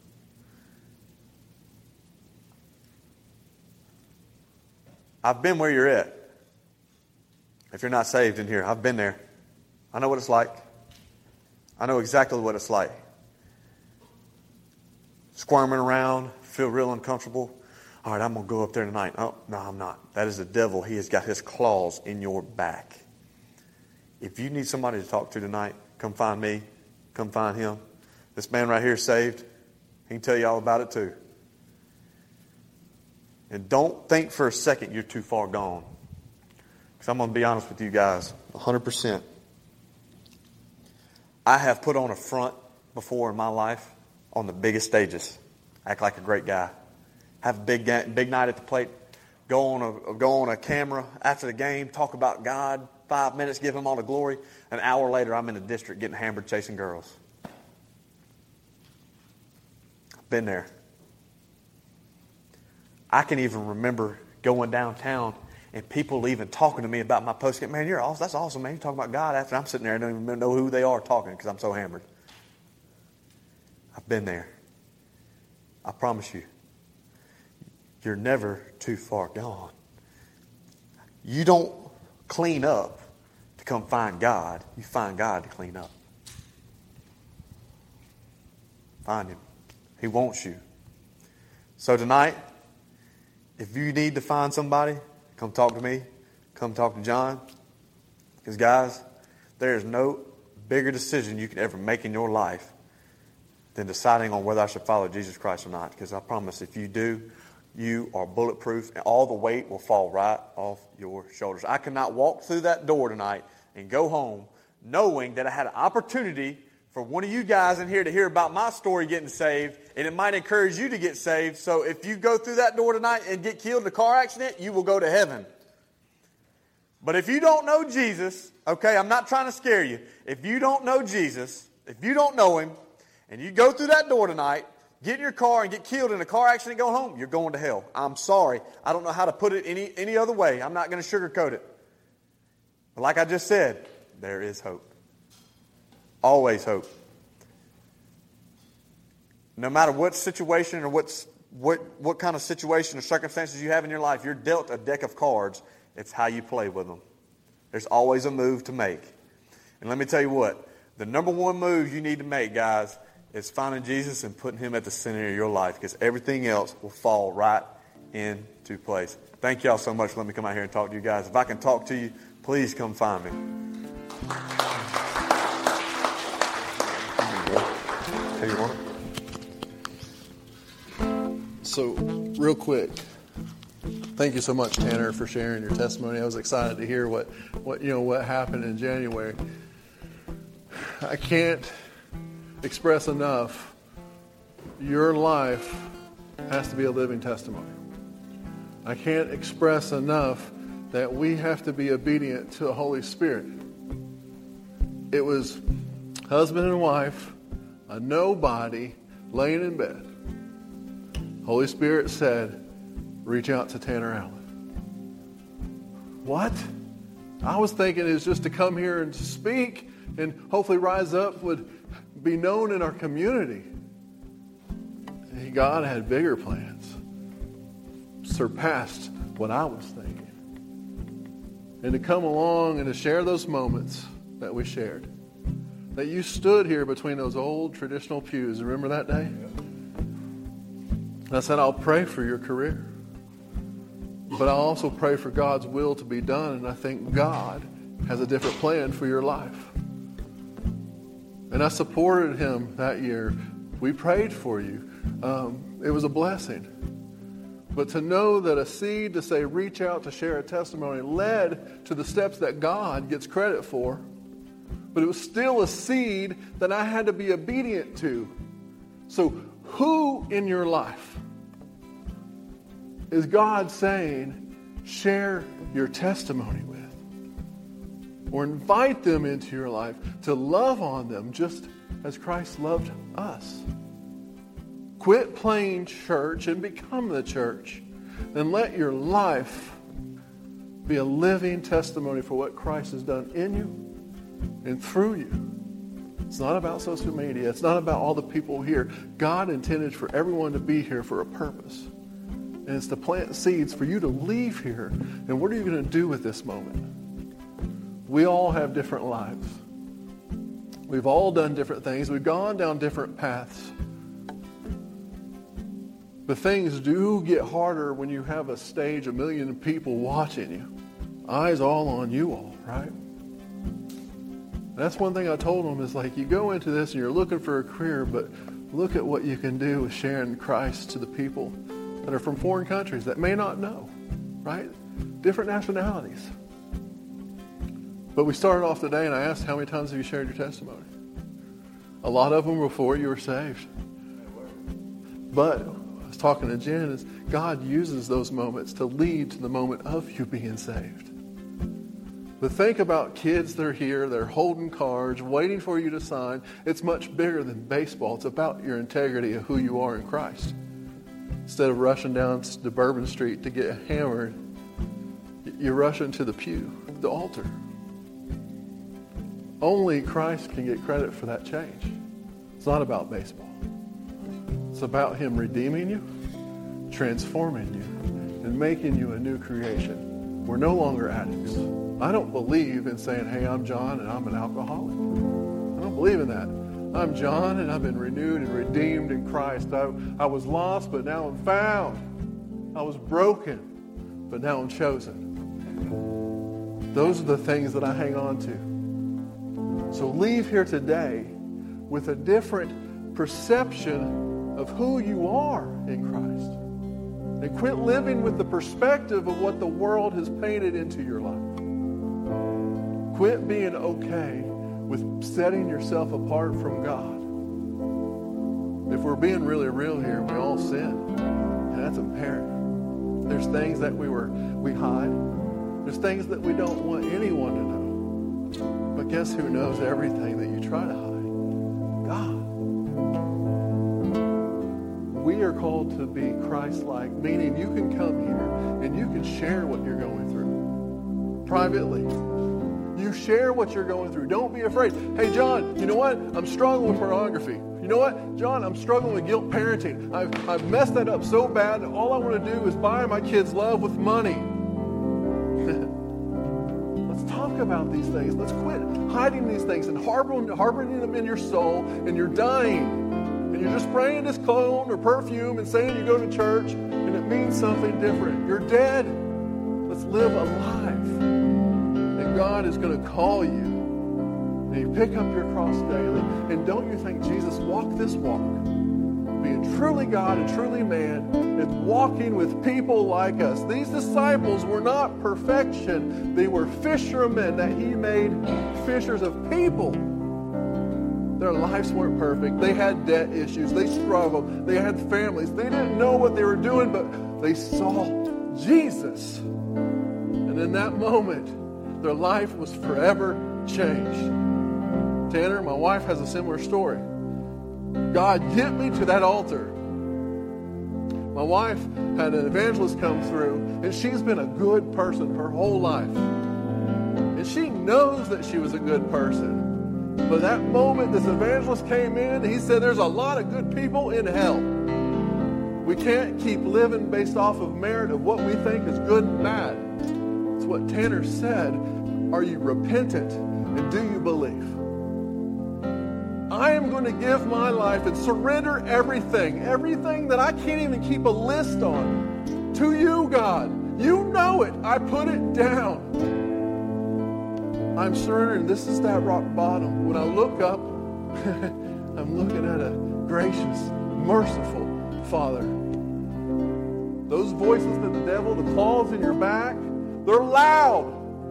I've been where you're at. If you're not saved in here, I've been there. I know what it's like. I know exactly what it's like. Squirming around, feel real uncomfortable. All right, I'm going to go up there tonight. Oh, no, I'm not. That is the devil. He has got his claws in your back. If you need somebody to talk to tonight, come find me. Come find him. This man right here is saved. He can tell you all about it too. And don't think for a second you're too far gone. Because I'm going to be honest with you guys, one hundred percent. I have put on a front before in my life on the biggest stages. Act like a great guy. Have a big big night at the plate. Go on a go on a camera after the game. Talk about God. Five minutes, give him all the glory. An hour later, I'm in the district getting hammered chasing girls. Been there. I can even remember going downtown and people even talking to me about my post game. Man, you're awesome. That's awesome, man. You're talking about God after I'm sitting there and don't even know who they are talking because I'm so hammered. I've been there. I promise you. You're never too far gone. You don't clean up to come find God. You find God to clean up. Find Him. He wants you. So tonight, if you need to find somebody, come talk to me. Come talk to John. Because guys, there is no bigger decision you can ever make in your life than deciding on whether I should follow Jesus Christ or not. Because I promise if you do, you are bulletproof and all the weight will fall right off your shoulders. I cannot walk through that door tonight and go home knowing that I had an opportunity for one of you guys in here to hear about my story getting saved, and it might encourage you to get saved. So if you go through that door tonight and get killed in a car accident, you will go to heaven. But if you don't know Jesus, okay, I'm not trying to scare you. If you don't know Jesus, if you don't know Him, and you go through that door tonight, get in your car and get killed in a car accident going home, you're going to hell. I'm sorry. I don't know how to put it any, any other way. I'm not going to sugarcoat it. But like I just said, there is hope. Always hope. No matter what situation or what's, what, what kind of situation or circumstances you have in your life, you're dealt a deck of cards. It's how you play with them. There's always a move to make. And let me tell you what, the number one move you need to make, guys, is finding Jesus and putting Him at the center of your life, because everything else will fall right into place. Thank y'all so much for letting me come out here and talk to you guys. If I can talk to you, please come find me. Hey, you want it? So, real quick, thank you so much, Tanner, for sharing your testimony. I was excited to hear what, what you know what happened in January. I can't express enough. Your life has to be a living testimony. I can't express enough that we have to be obedient to the Holy Spirit. It was husband and wife, a nobody, laying in bed. Holy Spirit said, reach out to Tanner Allen. What? I was thinking it was just to come here and speak and hopefully Rise Up would be known in our community. God had bigger plans. Surpassed what I was thinking. And to come along and to share those moments that we shared. That you stood here between those old traditional pews. Remember that day? I said, I'll pray for your career. But I'll also pray for God's will to be done. And I think God has a different plan for your life. And I supported him that year. We prayed for you. Um, it was a blessing. But to know that a seed to say, reach out to share a testimony led to the steps that God gets credit for. But it was still a seed that I had to be obedient to. So who in your life is God saying, share your testimony with? Or invite them into your life to love on them just as Christ loved us. Quit playing church and become the church. And let your life be a living testimony for what Christ has done in you and through you. It's not about social media. It's not about all the people here. God intended for everyone to be here for a purpose. And it's to plant seeds for you to leave here. And what are you going to do with this moment? We all have different lives. We've all done different things. We've gone down different paths. But things do get harder when you have a stage, a million people watching you. Eyes all on you all, right? That's one thing I told them is like, you go into this and you're looking for a career, but look at what you can do with sharing Christ to the people that are from foreign countries that may not know, right? Different nationalities. But we started off today and I asked, how many times have you shared your testimony? A lot of them before you were saved. But I was talking to Jen, is God uses those moments to lead to the moment of you being saved. But think about kids that are here, they're holding cards, waiting for you to sign. It's much bigger than baseball. It's about your integrity of who you are in Christ. Instead of rushing down to Bourbon Street to get hammered, you're rushing to the pew, the altar. Only Christ can get credit for that change. It's not about baseball. It's about Him redeeming you, transforming you, and making you a new creation. We're no longer addicts. I don't believe in saying, hey, I'm John and I'm an alcoholic. I don't believe in that. I'm John and I've been renewed and redeemed in Christ. I, I was lost, but now I'm found. I was broken, but now I'm chosen. Those are the things that I hang on to. So leave here today with a different perception of who you are in Christ. And quit living with the perspective of what the world has painted into your life. Quit being okay with setting yourself apart from God. If we're being really real here, we all sin. And that's apparent. There's things that we were we hide. There's things that we don't want anyone to know. But guess who knows everything that you try to hide? God. We are called to be Christ-like, meaning you can come here and you can share what you're going through privately. You share what you're going through. Don't be afraid. Hey, John, you know what? I'm struggling with pornography. You know what? John, I'm struggling with guilt parenting. I've, I've messed that up so bad that all I want to do is buy my kids love with money. Let's talk about these things. Let's quit hiding these things and harboring, harboring them in your soul, and you're dying. And you're just spraying this cologne or perfume and saying you go to church, and it means something different. You're dead. Let's live alive. And God is going to call you. And you pick up your cross daily. And don't you think Jesus walked this walk, being truly God and truly man, and walking with people like us. These disciples were not perfection. They were fishermen that He made fishers of people. Their lives weren't perfect. They had debt issues. They struggled. They had families. They didn't know what they were doing, but they saw Jesus. And in that moment, their life was forever changed. Tanner, my wife, has a similar story. God, get me to that altar. My wife had an evangelist come through, and she's been a good person her whole life. And she knows that she was a good person. But that moment this evangelist came in, he said there's a lot of good people in hell. We can't keep living based off of merit of what we think is good and bad. It's what Tanner said. Are you repentant and do you believe? I am going to give my life and surrender everything, everything that I can't even keep a list on, to you, God. You know it. I put it down. I'm surrendering. This is that rock bottom. When I look up, I'm looking at a gracious, merciful Father. Those voices of the devil, the claws in your back, they're loud.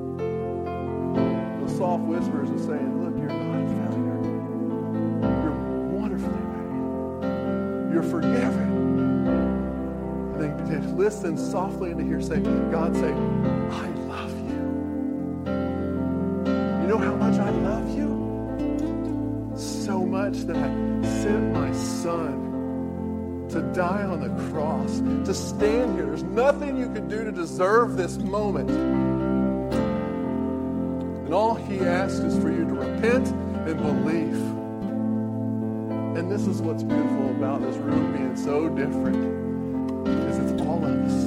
The soft whispers are saying, look, you're not a failure. You're wonderfully made. You're forgiven. And then to listen softly and to hear say, God say, I love you. You know how much I love you? So much that I sent my son to die on the cross, to stand here. There's nothing you could do to deserve this moment. And all He asks is for you to repent and believe. And this is what's beautiful about this room being so different, is it's all of us.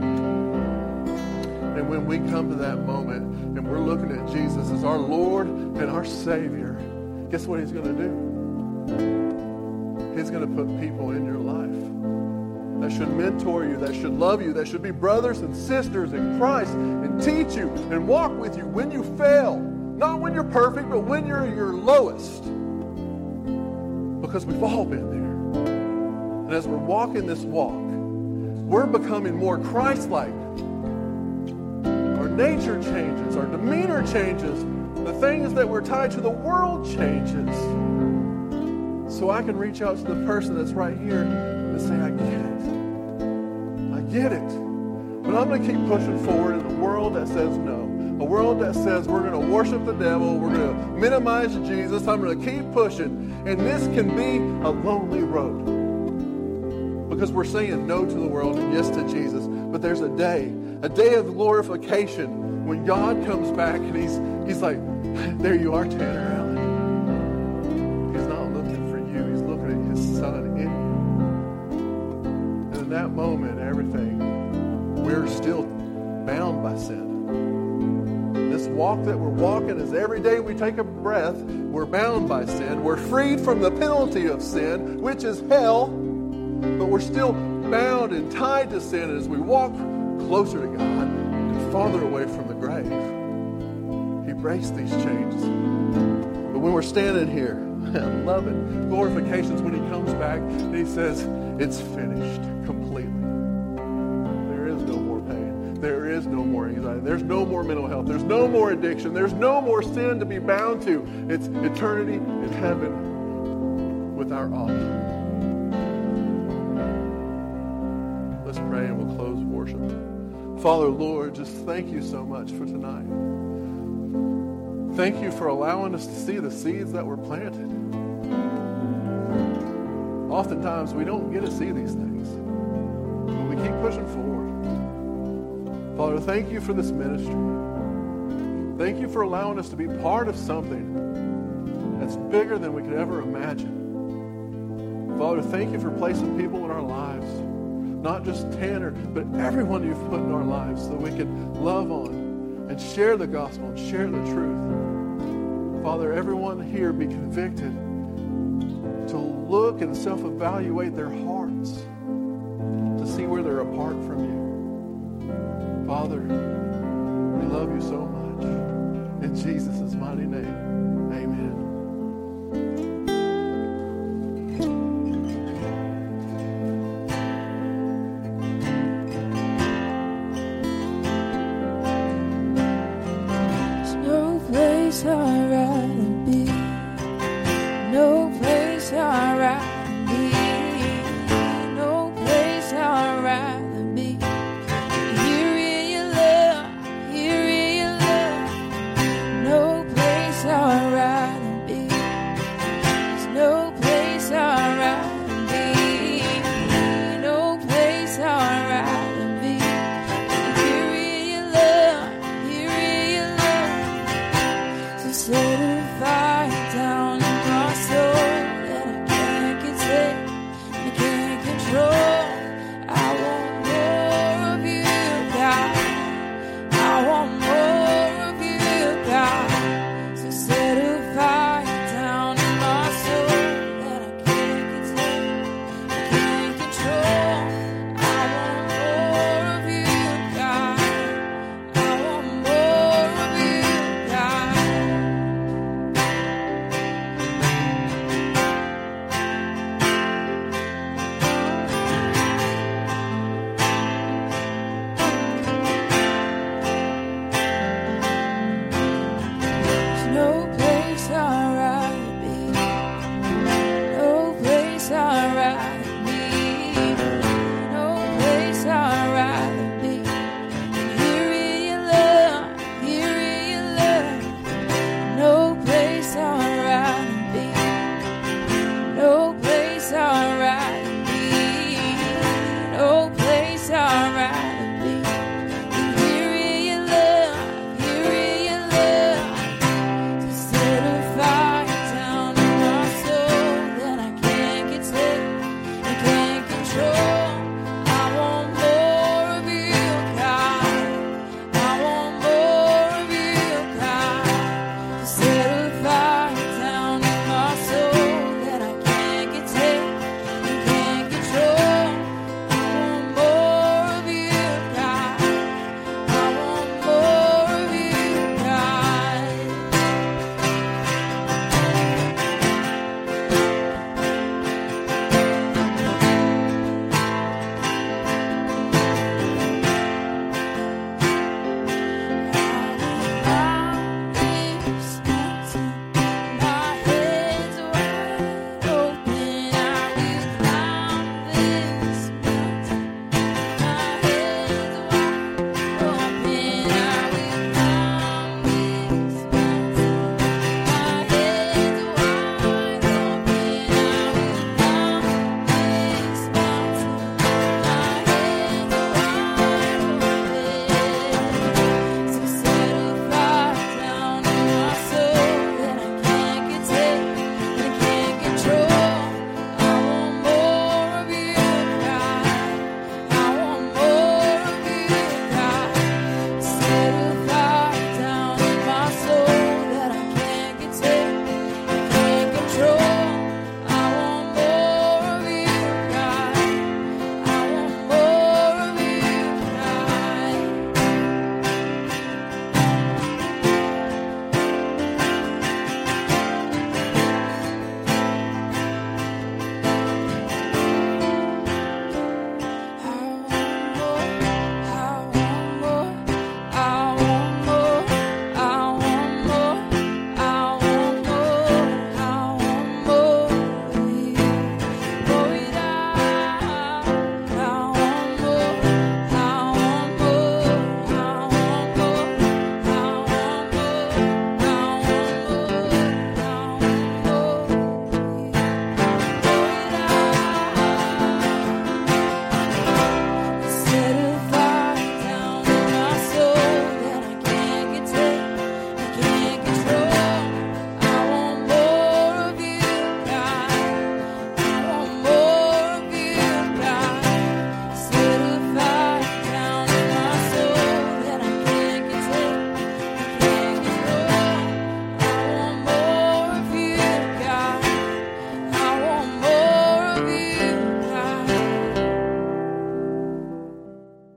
And when we come to that moment and we're looking at Jesus as our Lord and our Savior, guess what he's going to do? He's going to put people in your life that should mentor you, that should love you, that should be brothers and sisters in Christ and teach you and walk with you when you fail. Not when you're perfect, but when you're your lowest. Because we've all been there. And as we're walking this walk, we're becoming more Christ-like. Our nature changes, our demeanor changes, the things that we're tied to the world changes. So I can reach out to the person that's right here and say, I get it. I get it. But I'm going to keep pushing forward in a world that says no. A world that says we're going to worship the devil, we're going to minimize Jesus, I'm going to keep pushing. And this can be a lonely road. Because we're saying no to the world and yes to Jesus. But there's a day, a day of glorification when God comes back and he's, he's like, there you are, Tanner Allen. He's not looking for you, he's looking at his son in you. And in that moment, everything, we're still bound by sin. This walk that we're walking is every day we take a breath, we're bound by sin. We're freed from the penalty of sin, which is hell, but we're still bound and tied to sin as we walk closer to God and farther away from the grave. He breaks these chains. But when we're standing here, I love it. Glorification's when he comes back and he says, it's finished completely. There is no more pain. There is no more anxiety. There's no more mental health. There's no more addiction. There's no more sin to be bound to. It's eternity in heaven with our Abba. Let's pray and we'll close worship. Father, Lord, just thank you so much for tonight. Thank you for allowing us to see the seeds that were planted. Oftentimes we don't get to see these things, but we keep pushing forward. Father, thank you for this ministry. Thank you for allowing us to be part of something that's bigger than we could ever imagine. Father, thank you for placing people in our lives, not just Tanner, but everyone you've put in our lives so we can love on and share the gospel and share the truth. Father, everyone here be convicted to look and self-evaluate their hearts to see where they're apart from you. Father, we love you so much. In Jesus' mighty name, amen.